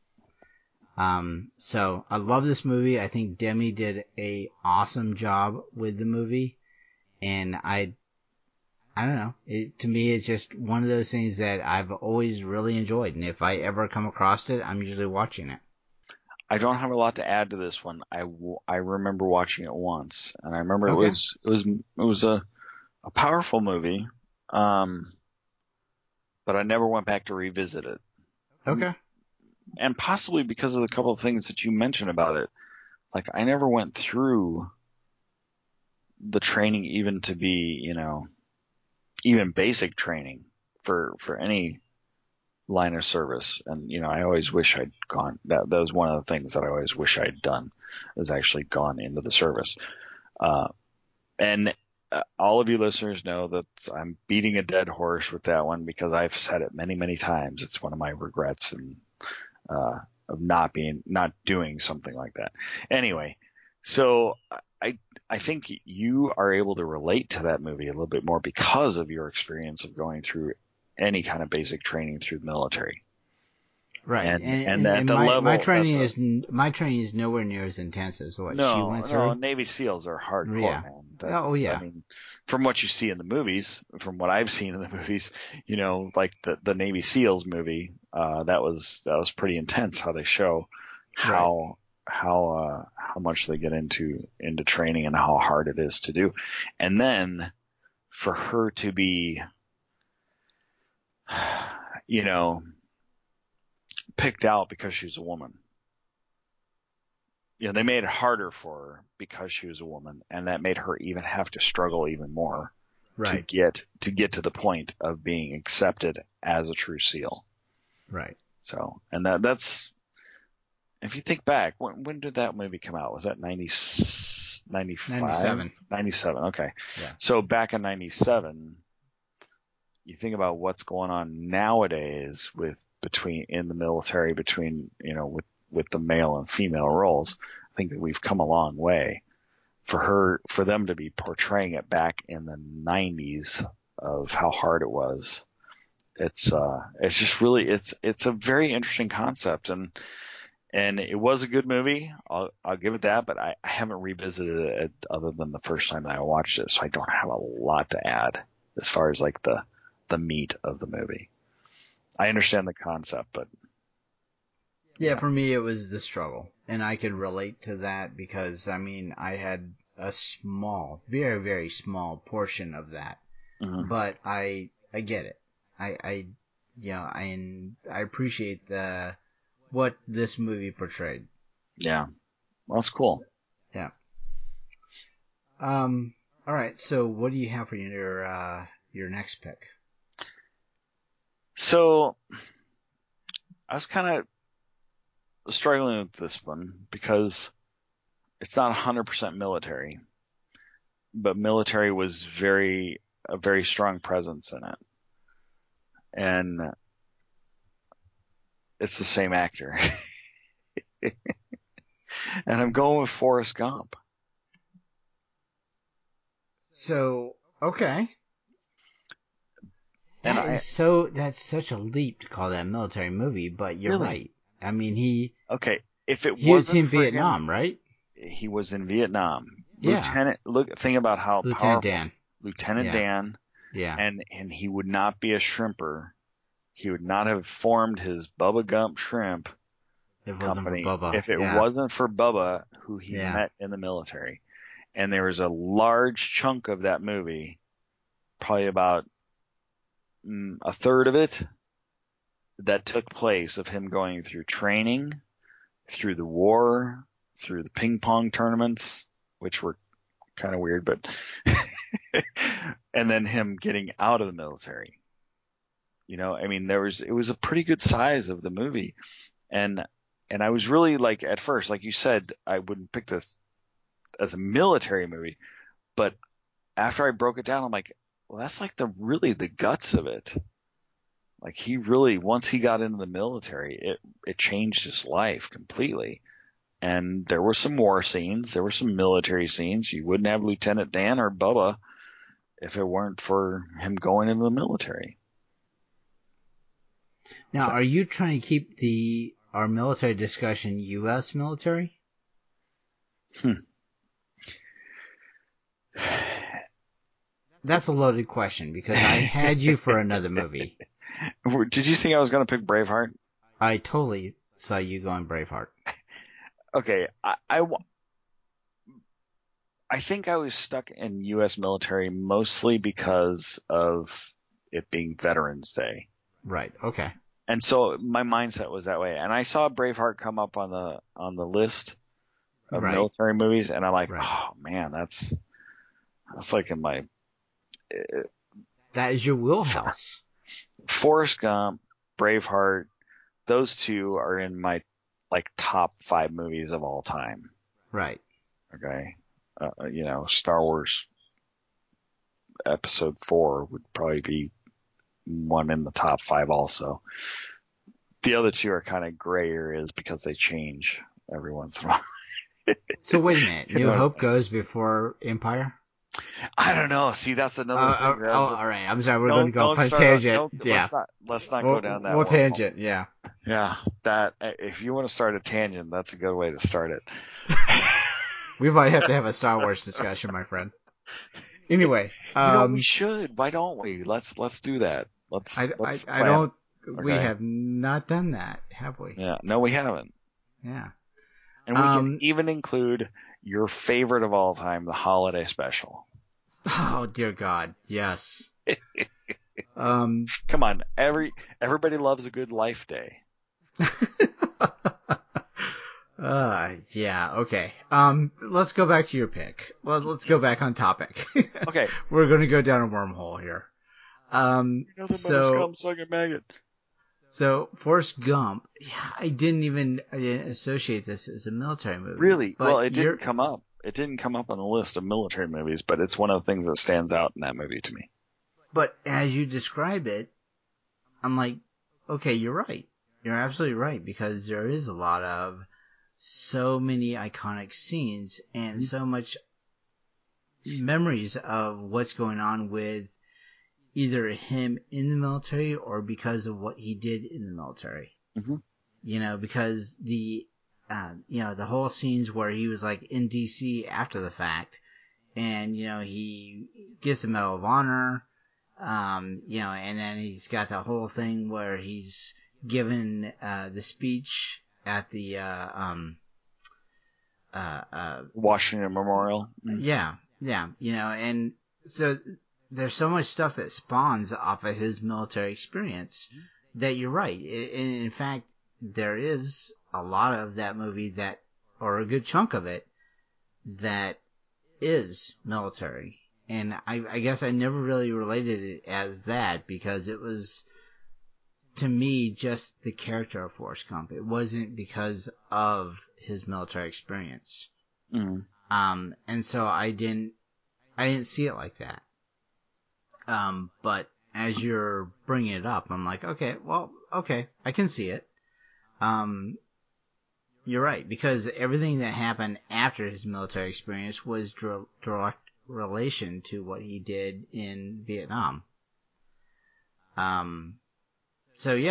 Um, so I love this movie. I think Demi did a awesome job with the movie. And I, I don't know. It, to me, it's just one of those things that I've always really enjoyed. And if I ever come across it, I'm usually watching it. I don't have a lot to add to this one. I, I remember watching it once, and I remember Okay. it was it was it was a a powerful movie, um, but I never went back to revisit it. Okay. And possibly because of the couple of things that you mentioned about it, like I never went through the training even to be, you know, even basic training for for any line of service. And, you know, I always wish I'd gone, that, that was one of the things that I always wish I'd done, is actually gone into the service. Uh, and uh, all of you listeners know that I'm beating a dead horse with that one because I've said it many, many times. It's one of my regrets and, uh, of not being, not doing something like that. Anyway, so I, I think you are able to relate to that movie a little bit more because of your experience of going through any kind of basic training through the military. Right. And, and, and, and, at and the my, level, my training the, is my training is nowhere near as intense as what no, she went through. No, Navy SEALs are hardcore, yeah. man. That, oh yeah. I mean, from what you see in the movies, from what I've seen in the movies, you know, like the the Navy SEALs movie, uh, that was that was pretty intense how they show how right. how uh, how much they get into into training and how hard it is to do, and then for her to be, you know, picked out because she's a woman. You know, they made it harder for her because she was a woman, and that made her even have to struggle even more right. to get to get to the point of being accepted as a true SEAL. Right. So, and that that's, if you think back, when when did that movie come out? Was that ninety, ninety-five? ninety-seven. ninety-seven, okay. Yeah. So back in ninety-seven, you think about what's going on nowadays with between in the military between, you know, with with the male and female roles. I think that we've come a long way. For her, for them to be portraying it back in the nineties of how hard it was, it's uh, it's just really, it's it's a very interesting concept, and and it was a good movie. I'll I'll give it that, but I, I haven't revisited it other than the first time that I watched it, so I don't have a lot to add as far as like the the meat of the movie. I understand the concept, but yeah, for me, it was the struggle, and I could relate to that because, I mean, I had a small, very, very small portion of that, mm-hmm. but I, I get it. I, I, you know, I, and I appreciate the, what this movie portrayed. Yeah. Well, that's cool. So, yeah. Um, all right. So what do you have for your, uh, your next pick? So I was kind of struggling with this one because it's not one hundred percent military, but military was very a very strong presence in it, and it's the same actor. And I'm going with Forrest Gump. So okay, that and is I, so that's such a leap to call that a military movie, but you're really? right. I mean, he okay. if it He was wasn't in for Vietnam, him, right? he was in Vietnam. Yeah. Lieutenant, look, think about how Lieutenant powerful Dan. Lieutenant Yeah. Dan, Yeah. and and he would not be a shrimper. He would not have formed his Bubba Gump Shrimp It wasn't for company Bubba. if it yeah. wasn't for Bubba, who he Yeah. met in the military. And there was a large chunk of that movie, probably about mm, a third of it, that took place of him going through training, through the war, through the ping pong tournaments, which were kind of weird, but and then him getting out of the military. You know, I mean, there was it was a pretty good size of the movie, and and I was really like at first, like you said, I wouldn't pick this as a military movie, but after I broke it down, I'm like, well, that's like the really the guts of it. Like he really, once he got into the military, it it changed his life completely. And there were some war scenes, there were some military scenes. You wouldn't have Lieutenant Dan or Bubba if it weren't for him going into the military. Now, So- are you trying to keep the our military discussion U S military? Hmm. That's a loaded question because I had you for another movie. Did you think I was going to pick Braveheart? I totally saw you going Braveheart. Okay, I, I, wa- I think I was stuck in U S military mostly because of it being Veterans Day. Right. Okay. And so my mindset was that way. And I saw Braveheart come up on the on the list of Right. military movies, and I'm like, Right. oh man, that's that's like in my That is your wheelhouse. Forrest Gump, Braveheart. Those two are in my like top five movies of all time. Right. Okay, uh, you know, Star Wars Episode Four would probably be one in the top five also. The other two are kind of gray areas because they change every once in a while. So wait a minute. New know- Hope goes before Empire? I don't know. See, that's another Uh, thing. oh, Raz. oh, all right. I'm sorry. We're Don't- going to go don't off on a start on- tangent. don't- Yeah. Let's not, let's not We'll, go down that we'll wormhole. tangent. Yeah. Yeah, that if you want to start a tangent, that's a good way to start it. We might have to have a Star Wars discussion, my friend. Anyway, You know, um, we should. Why don't we? Let's let's do that. Let's. I, I, let's I plan don't. it. We Okay. have not done that, have we? Yeah. No, we haven't. Yeah. And we Um, can even include your favorite of all time, the holiday special. Oh dear God, yes. um, Come on, every everybody loves a good Life Day. uh, yeah, okay. Um, let's go back to your pick. Well, let's go back on topic. Okay. We're going to go down a wormhole here. Um, Nothing so, but a gum-sucking maggot. so Forrest Gump, yeah, I didn't even I didn't associate this as a military movie. Really? But Well, it you're- didn't come up. It didn't come up on the list of military movies, but it's one of the things that stands out in that movie to me. But as you describe it, I'm like, okay, you're right. You're absolutely right, because there is a lot of so many iconic scenes and so much memories of what's going on with either him in the military or because of what he did in the military. Mm-hmm. You know, because the, uh, you know, the whole scenes where he was like in D C after the fact, and, you know, he gets the Medal of Honor, um, you know, and then he's got the whole thing where he's given, uh, the speech at the, uh, um, uh, uh, Washington Memorial. yeah, yeah, you know, and so there's so much stuff that spawns off of his military experience that you're right. I- In, in fact, there is a lot of that movie that, or a good chunk of it, that is military. And I, I guess I never really related it as that because it was, to me, just the character of Forrest Gump. It wasn't because of his military experience. Mm. Um, and so I didn't, I didn't see it like that. Um, but as you're bringing it up, I'm like, okay, well, okay, I can see it. Um, you're right, because everything that happened after his military experience was dr- direct relation to what he did in Vietnam. Um, so yeah,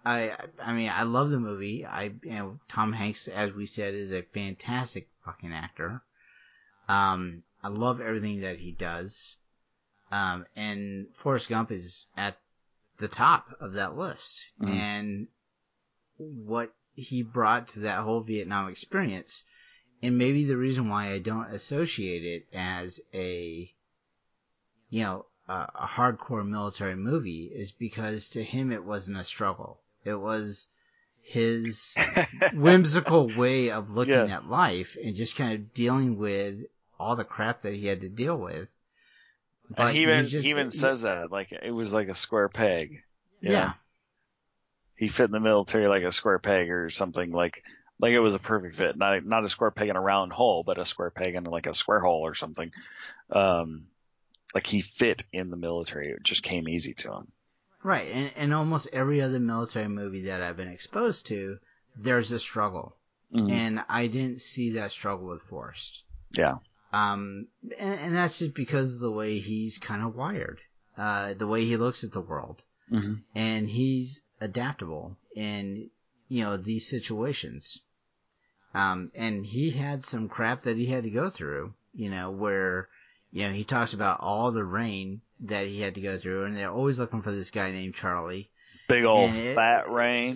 I I mean I love the movie. I you know Tom Hanks, as we said, is a fantastic fucking actor. Um, I love everything that he does. Um, and Forrest Gump is at the top of that list. Mm-hmm. And what he brought to that whole Vietnam experience, and maybe the reason why I don't associate it as a, you know, a, a hardcore military movie is because to him it wasn't a struggle. It was his whimsical way of looking yes. at life and just kind of dealing with all the crap that he had to deal with. But and he even, just, he even says that, like, it was like a square peg. Yeah. Know? He fit in the military like a square peg or something, like, like it was a perfect fit. Not, not a square peg in a round hole, but a square peg in like a square hole or something. Um, like he fit in the military. It just came easy to him. Right. And, and almost every other military movie that I've been exposed to, there's a struggle. Mm-hmm. And I didn't see that struggle with Forrest. Yeah. Um, and, and that's just because of the way he's kind of wired, uh, the way he looks at the world. Mm-hmm. And he's adaptable in, you know, these situations. Um, and he had some crap that he had to go through, you know, where, you know, he talks about all the rain that he had to go through, and they're always looking for this guy named Charlie. Big old it, fat rain.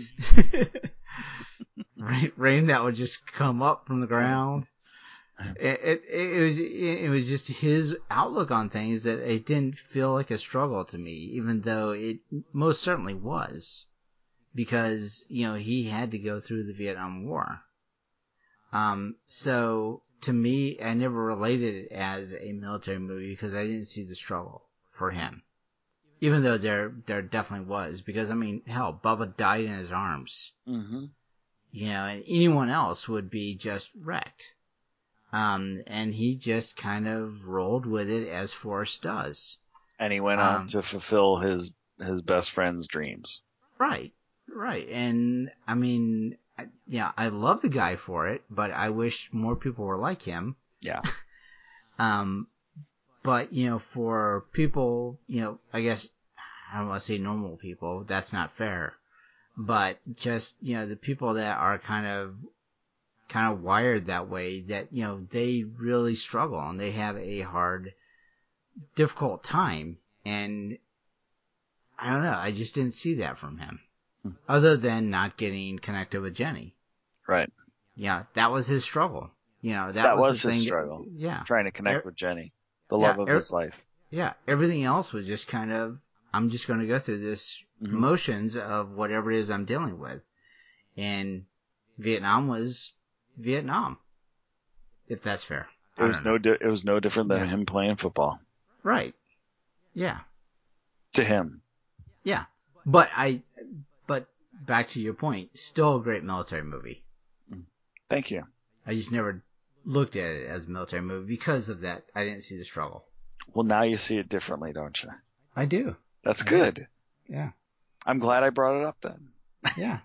rain. Rain that would just come up from the ground. It, it, it was it was just his outlook on things that it didn't feel like a struggle to me, even though it most certainly was, because you know he had to go through the Vietnam War. Um, so to me, I never related it as a military movie because I didn't see the struggle for him, even though there there definitely was. Because I mean, hell, Bubba died in his arms. Mm-hmm. You know, and anyone else would be just wrecked. Um, and he just kind of rolled with it as Forrest does. And he went on um, to fulfill his, his best friend's dreams. Right, right. And, I mean, I, yeah, I love the guy for it, but I wish more people were like him. Yeah. um, but, you know, for people, you know, I guess, I don't want to say normal people, that's not fair. But just, you know, the people that are kind of kind of wired that way, that, you know, they really struggle and they have a hard, difficult time. And I don't know, I just didn't see that from him. Hmm. Other than not getting connected with Jenny. Right. Yeah, that was his struggle. You know, that, that was, was the his thing struggle. That, yeah. Trying to connect er, with Jenny. The yeah, love of er, his life. Yeah, everything else was just kind of, I'm just going to go through this mm-hmm. motions of whatever it is I'm dealing with. And Vietnam was Vietnam, if that's fair. It was no. Di- it was no different than yeah. him playing football. Right. Yeah. To him. Yeah, but I. But back to your point, still a great military movie. Thank you. I just never looked at it as a military movie because of that. I didn't see the struggle. Well, now you see it differently, don't you? I do. That's I good. Do. Yeah. I'm glad I brought it up then. Yeah.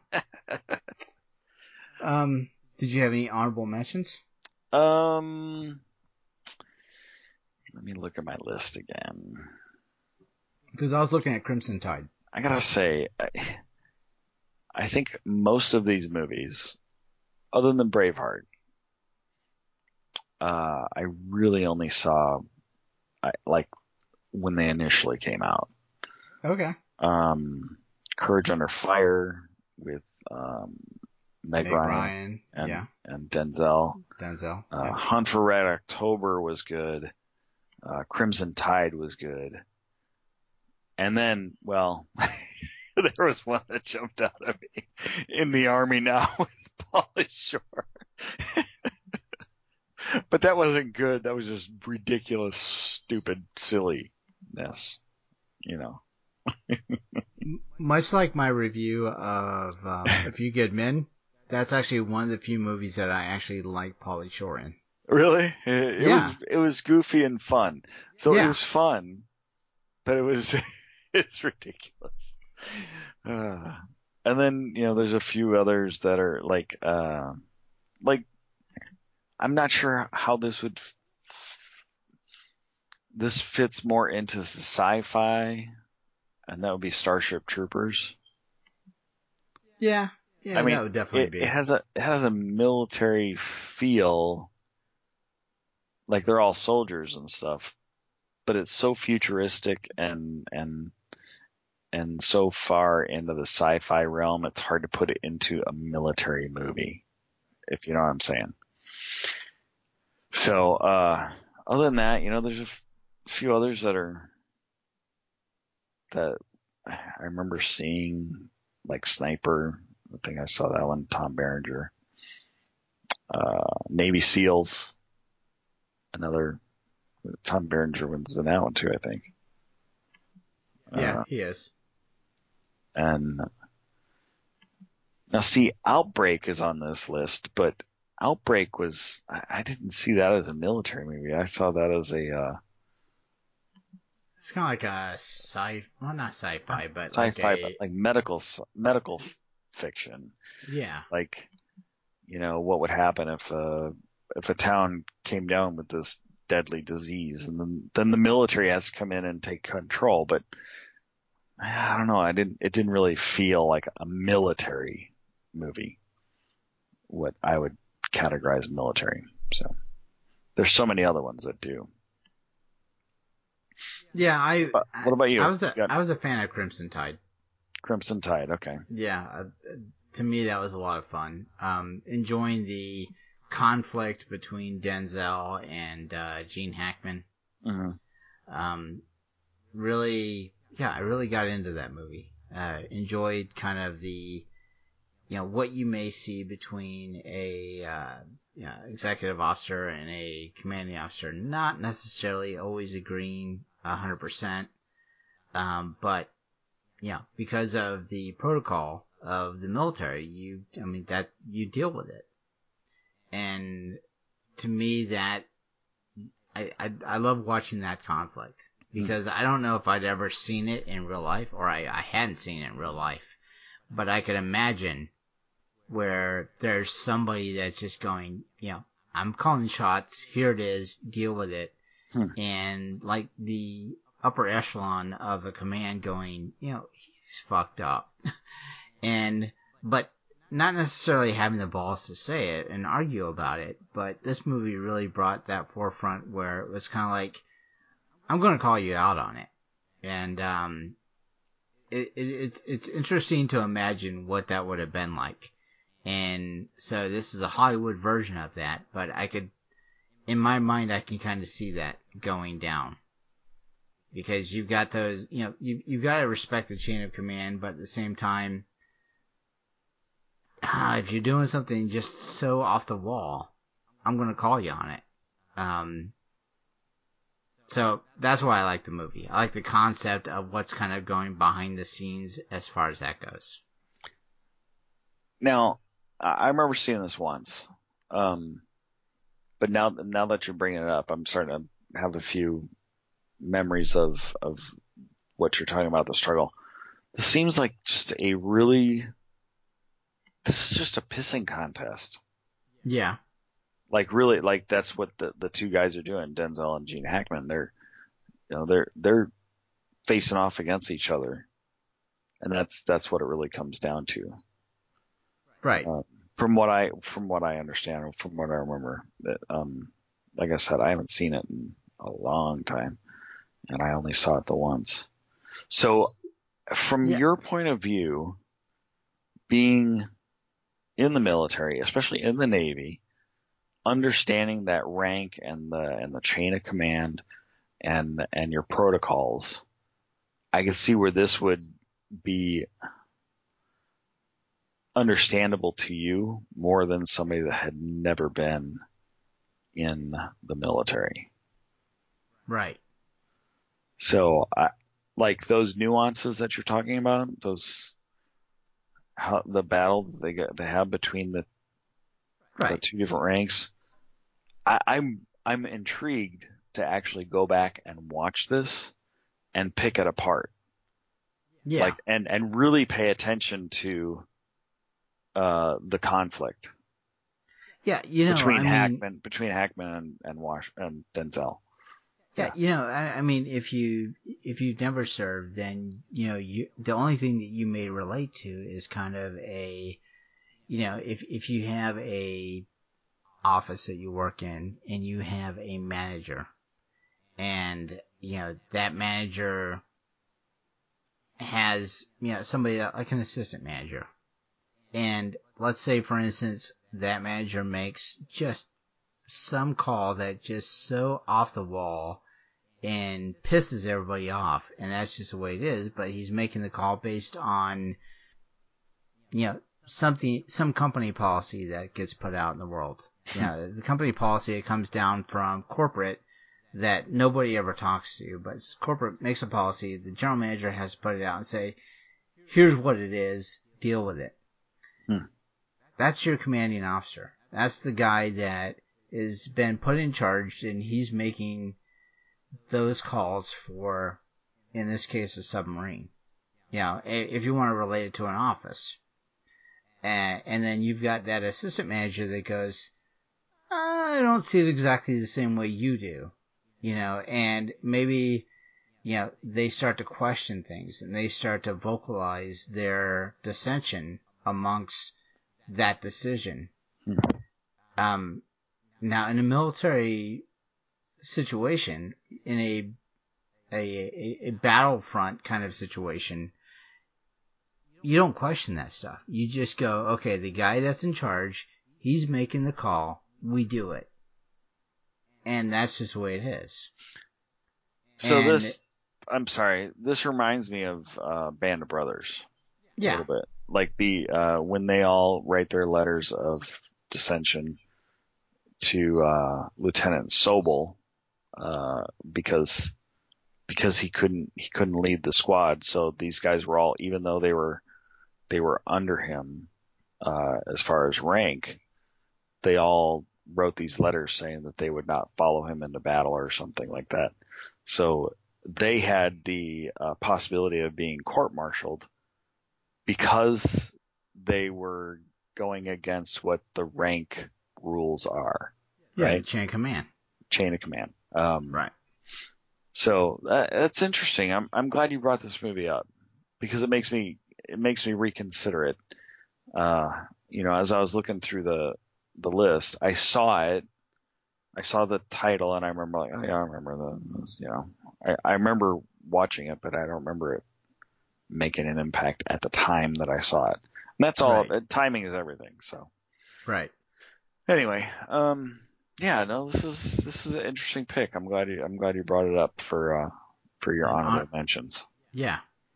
um. Did you have any honorable mentions? Um, let me look at my list again. Because I was looking at Crimson Tide. I gotta say, I, I think most of these movies, other than Braveheart, uh, I really only saw, I, like, when they initially came out. Okay. Um, Courage Under Fire with, um, Meg, Meg Ryan, Ryan and, yeah. and Denzel. Denzel. Uh, yeah. Hunt for Red October was good. Uh, Crimson Tide was good. And then, well, there was one that jumped out at me. In the Army Now with Pauly Shore. But that wasn't good. That was just ridiculous, stupid, silliness, you know. Much like my review of um, A Few Good Men, that's actually one of the few movies that I actually like Pauly Shore in. Really? It, it yeah. was it was goofy and fun. So yeah. it was fun, but it was it's ridiculous. Uh, and then, you know, there's a few others that are like uh, like I'm not sure how this would this fits more into the sci-fi, and that would be Starship Troopers. Yeah, yeah, I mean, that would definitely it, be. it has a it has a military feel, like they're all soldiers and stuff, but it's so futuristic and and and so far into the sci-fi realm, it's hard to put it into a military movie, if you know what I'm saying. So, uh, other than that, you know, there's a f- few others that are that I remember seeing, like Sniper. I think I saw that one. Tom Berenger. Uh, Navy SEALs. Another. Tom Berenger was in that one too, I think. Yeah, Uh, he is. And now, see, Outbreak is on this list, but Outbreak was, I, I didn't see that as a military movie. I saw that as a, uh, It's kind of like a sci, well, not sci-fi, but sci-fi, like a, but like medical, medical f- fiction. yeah, Like, you know, what would happen if, uh, if a town came down with this deadly disease, and then, then the military has to come in and take control. But I don't know. I didn't, it didn't really feel like a military movie, what I would categorize military. So there's so many other ones that do. yeah. I, But what about you? I was a, You got I was a fan of Crimson Tide. Crimson Tide. Okay. Yeah, uh, to me that was a lot of fun. Um, enjoying the conflict between Denzel and uh, Gene Hackman. Mm-hmm. Um, really, yeah, I really got into that movie. Uh, enjoyed kind of the, you know, what you may see between a uh, you know, executive officer and a commanding officer, not necessarily always agreeing one hundred percent, um, but, you know, because of the protocol of the military, you, I mean, that, you deal with it. And to me, that, I, I, I love watching that conflict. Because I don't know if I'd ever seen it in real life, or I, I hadn't seen it in real life. But I could imagine where there's somebody that's just going, you know, I'm calling shots, here it is, deal with it. Hmm. And like the upper echelon of a command going, you know, he's fucked up. and, but not necessarily having the balls to say it and argue about it, but this movie really brought that forefront where it was kind of like, I'm going to call you out on it. And, um, it, it, it's, it's interesting to imagine what that would have been like. And so this is a Hollywood version of that, but I could, in my mind, I can kind of see that going down. Because you've got those, you know, you, you've got to respect the chain of command, but at the same time, ah, if you're doing something just so off the wall, I'm going to call you on it. Um, So that's why I like the movie. I like the concept of what's kind of going behind the scenes as far as that goes. Now, I remember seeing this once, um, but now now that you're bringing it up, I'm starting to have a few memories of of what you're talking about, the struggle. This seems like just a really, this is just a pissing contest. Yeah. Like really, like that's what the, the two guys are doing, Denzel and Gene Hackman. They're, you know, they're they're facing off against each other, and that's that's what it really comes down to. Right. Uh, from what I from what I understand, from what I remember, that um, like I said, I haven't seen it in a long time, and I only saw it the once. So, from Yeah. your point of view, being in the military, especially in the Navy, understanding that rank and the and the chain of command and and your protocols, I can see where this would be understandable to you more than somebody that had never been in the military. Right. So, I, like those nuances that you're talking about, those how the battle that they got, they have between the, right. the two different ranks. I, I'm I'm intrigued to actually go back and watch this and pick it apart. Yeah. Like and and really pay attention to uh the conflict. Yeah, you know, between I Hackman mean, between Hackman and and Wash and Denzel. Yeah, Yeah. you know, I, I mean, if you if you've never served, then you know you the only thing that you may relate to is kind of a, you know, if if you have a office that you work in and you have a manager, and you know that manager has you know somebody that, like an assistant manager, and let's say for instance that manager makes just some call that just so off the wall and pisses everybody off, and that's just the way it is, but he's making the call based on, you know, something, some company policy that gets put out in the world. You know, the company policy, it comes down from corporate that nobody ever talks to, but corporate makes a policy, the general manager has to put it out and say, here's what it is, deal with it. Hmm. That's your commanding officer. That's the guy that has been put in charge, and he's making those calls for, in this case, a submarine. You know, if you want to relate it to an office. And, and then you've got that assistant manager that goes, I don't see it exactly the same way you do. You know, and maybe, you know, they start to question things and they start to vocalize their dissension amongst that decision. Mm-hmm. Um, now, in a military situation, in a, a a battlefront kind of situation, you don't question that stuff. You just go, okay, the guy that's in charge, he's making the call, we do it. And that's just the way it is. So and, this, I'm sorry, this reminds me of uh, Band of Brothers. Yeah. A little bit. Like the, uh, when they all write their letters of dissension to uh, Lieutenant Sobel, uh, because because he couldn't he couldn't lead the squad. So these guys were all, even though they were they were under him uh, as far as rank, they all wrote these letters saying that they would not follow him into battle or something like that. So they had the uh, possibility of being court-martialed because they were going against what the rank rules are. Yeah, right? the chain of command. Chain of command. Um, right. So that, that's interesting. I'm I'm glad you brought this movie up because it makes me it makes me reconsider it. Uh, you know, as I was looking through the the list, I saw it. I saw the title, and I remember like, oh yeah, I remember the, you know, I, I remember watching it, but I don't remember it making an impact at the time that I saw it. And that's all. Right. Timing is everything. So. Right. Anyway, um, yeah, no, this is this is an interesting pick. I'm glad you I'm glad you brought it up for uh, for your An honorable hon- mentions. Yeah.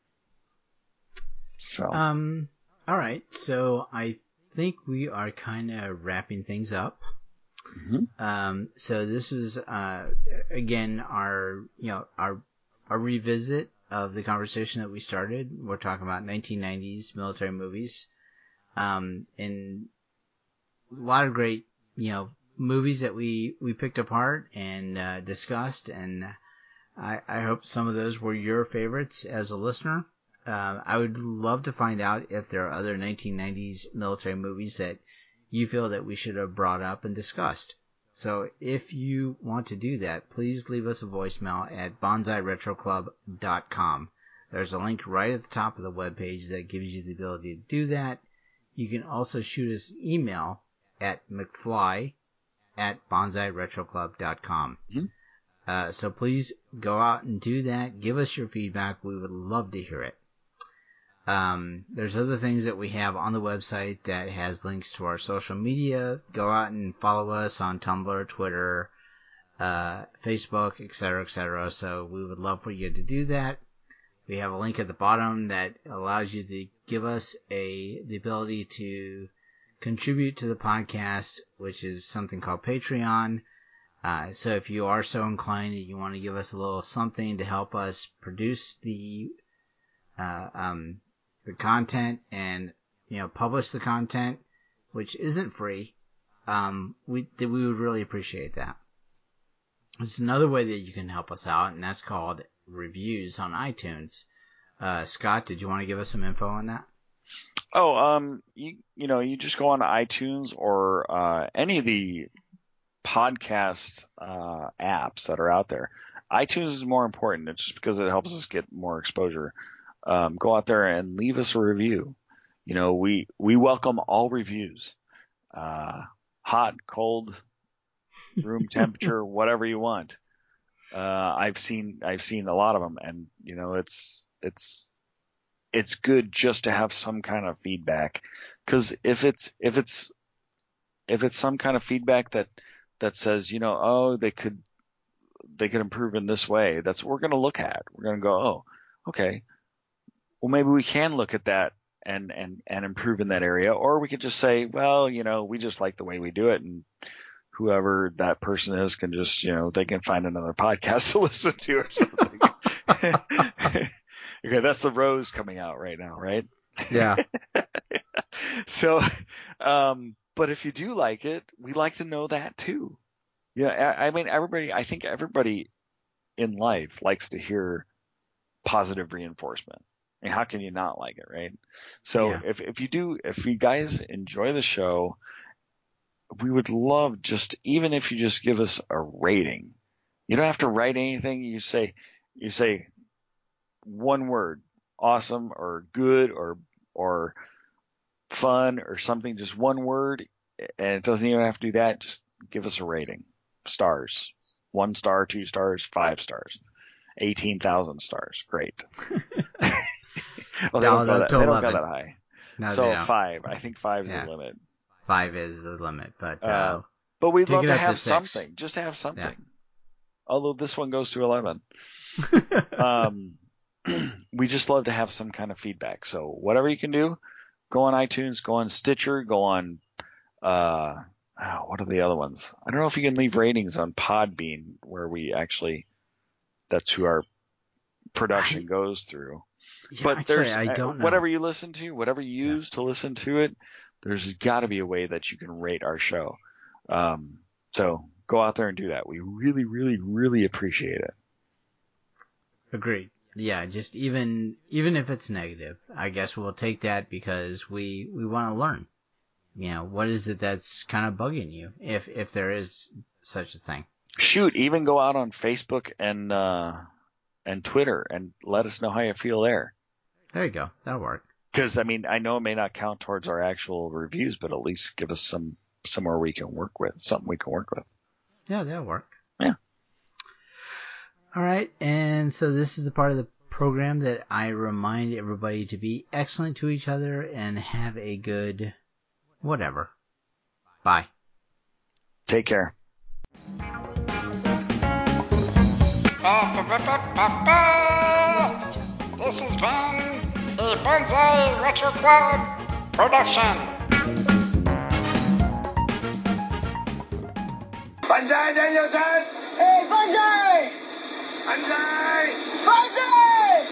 So. Um. All right. So I think we are kind of wrapping things up. Mm-hmm. Um. So this was uh again our you know our our revisit of the conversation that we started. We're talking about nineteen nineties military movies. Um. And a lot of great you know movies that we we picked apart and uh, discussed, and I I hope some of those were your favorites as a listener. Uh, I would love to find out if there are other nineteen nineties military movies that you feel that we should have brought up and discussed. So if you want to do that, please leave us a voicemail at bonsai retro club dot com. There's a link right at the top of the webpage that gives you the ability to do that. You can also shoot us an email at mcfly at bonsai retro club dot com. Mm-hmm. Uh, so please go out and do that. Give us your feedback. We would love to hear it. Um, there's other things that we have on the website that has links to our social media. Go out and follow us on Tumblr, Twitter, uh, Facebook, et cetera, et cetera. So we would love for you to do that. We have a link at the bottom that allows you to give us a the ability to contribute to the podcast, which is something called Patreon. Uh, so if you are so inclined that you want to give us a little something to help us produce the uh, um, the content and you know publish the content, which isn't free, um, we we would really appreciate that. There's another way that you can help us out, and that's called reviews on iTunes. Uh, Scott, did you want to give us some info on that? Oh, um, you you know, you just go on iTunes or uh, any of the podcast uh, apps that are out there. iTunes is more important. It's just because it helps us get more exposure. Um, go out there and leave us a review. You know, we, we welcome all reviews. Uh, hot, cold, room temperature, whatever you want. Uh, I've seen, I've seen a lot of them, and, you know, it's, it's, it's good just to have some kind of feedback. Cause if it's, if it's, if it's some kind of feedback that, that says, you know, oh, they could, they could improve in this way, that's what we're going to look at. We're going to go, oh, okay. Well, maybe we can look at that and, and, and improve in that area. Or we could just say, well, you know, we just like the way we do it, and whoever that person is can just, you know, they can find another podcast to listen to or something. Okay, that's the rose coming out right now, right? Yeah. So, um, but if you do like it, we like to know that too. Yeah, I, I mean, everybody, I think everybody in life likes to hear positive reinforcement. I mean, how can you not like it, right? So Yeah. if, if you do, if you guys enjoy the show, we would love just, even if you just give us a rating. You don't have to write anything. You say, you say one word, awesome or good or, or fun or something, just one word. And it doesn't even have to do that. Just give us a rating. Stars. One star, two stars, five stars. eighteen thousand stars. Great. Well, they, No, don't, go that, they don't go eleven. that high. No, they So don't. five. I think five is Yeah. the limit. Five is the limit, but uh, Uh, but we'd take love it to up to have six. something. Just to have something. Yeah. Although this one goes to eleven. um, we just love to have some kind of feedback. So whatever you can do, go on iTunes, go on Stitcher, go on, uh, oh, what are the other ones? I don't know if you can leave ratings on Podbean, where we actually, that's who our production I, goes through. yeah, But actually, there's, I don't uh, know. whatever you listen to, whatever you Yeah. use to listen to it, there's got to be a way that you can rate our show. Um, so go out there and do that. We really, really, really appreciate it. Agreed. Yeah, just even even if it's negative, I guess we'll take that because we we want to learn. You know, what is it that's kind of bugging you, if if there is such a thing? Shoot, even go out on Facebook and uh, and Twitter and let us know how you feel there. There you go. That'll work. Because I mean, I know it may not count towards our actual reviews, but at least give us some somewhere we can work with, something we can work with. Yeah, that'll work. Yeah. All right, and so this is the part of the program that I remind everybody to be excellent to each other and have a good whatever. Bye. Take care. This has been a Bonsai Retro Club production. Bonsai Danielson! Hey, Bonsai! Bonsai! Bonsai!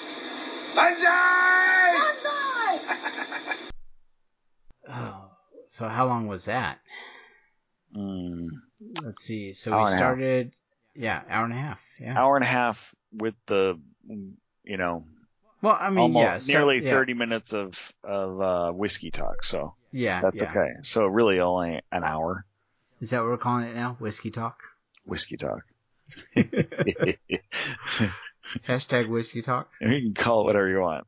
Bonsai! Bonsai! Oh, so how long was that? Mm, Let's see. So hour we and started, yeah, hour and a half. Yeah. Hour and a half with the, you know, Well, I mean, almost yeah, so, nearly yeah. thirty minutes of of uh, whiskey talk. So Yeah, that's yeah. okay. So really only an hour. Is that what we're calling it now? Whiskey talk? Whiskey talk. Hashtag whiskey talk. You can call it whatever you want.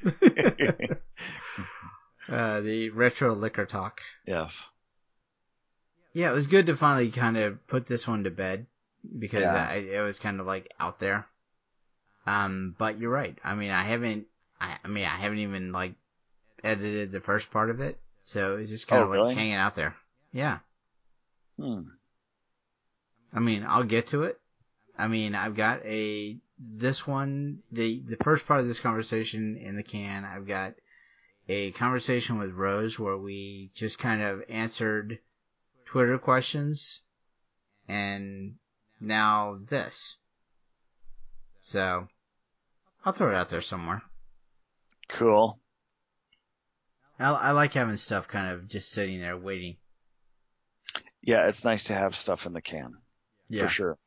uh, the retro liquor talk. Yes. Yeah, it was good to finally kind of put this one to bed because Yeah. I, it was kind of like out there. Um, but you're right. I mean, I haven't. I, I mean, I haven't even like edited the first part of it, so it's just kind Oh, of like really? hanging out there. Yeah. Hmm. I mean, I'll get to it. I mean, I've got a this one the the first part of this conversation in the can. I've got a conversation with Rose where we just kind of answered Twitter questions, and now this. So I'll throw it out there somewhere. Cool. I, I like having stuff kind of just sitting there waiting. Yeah, it's nice to have stuff in the can. Yeah. For sure.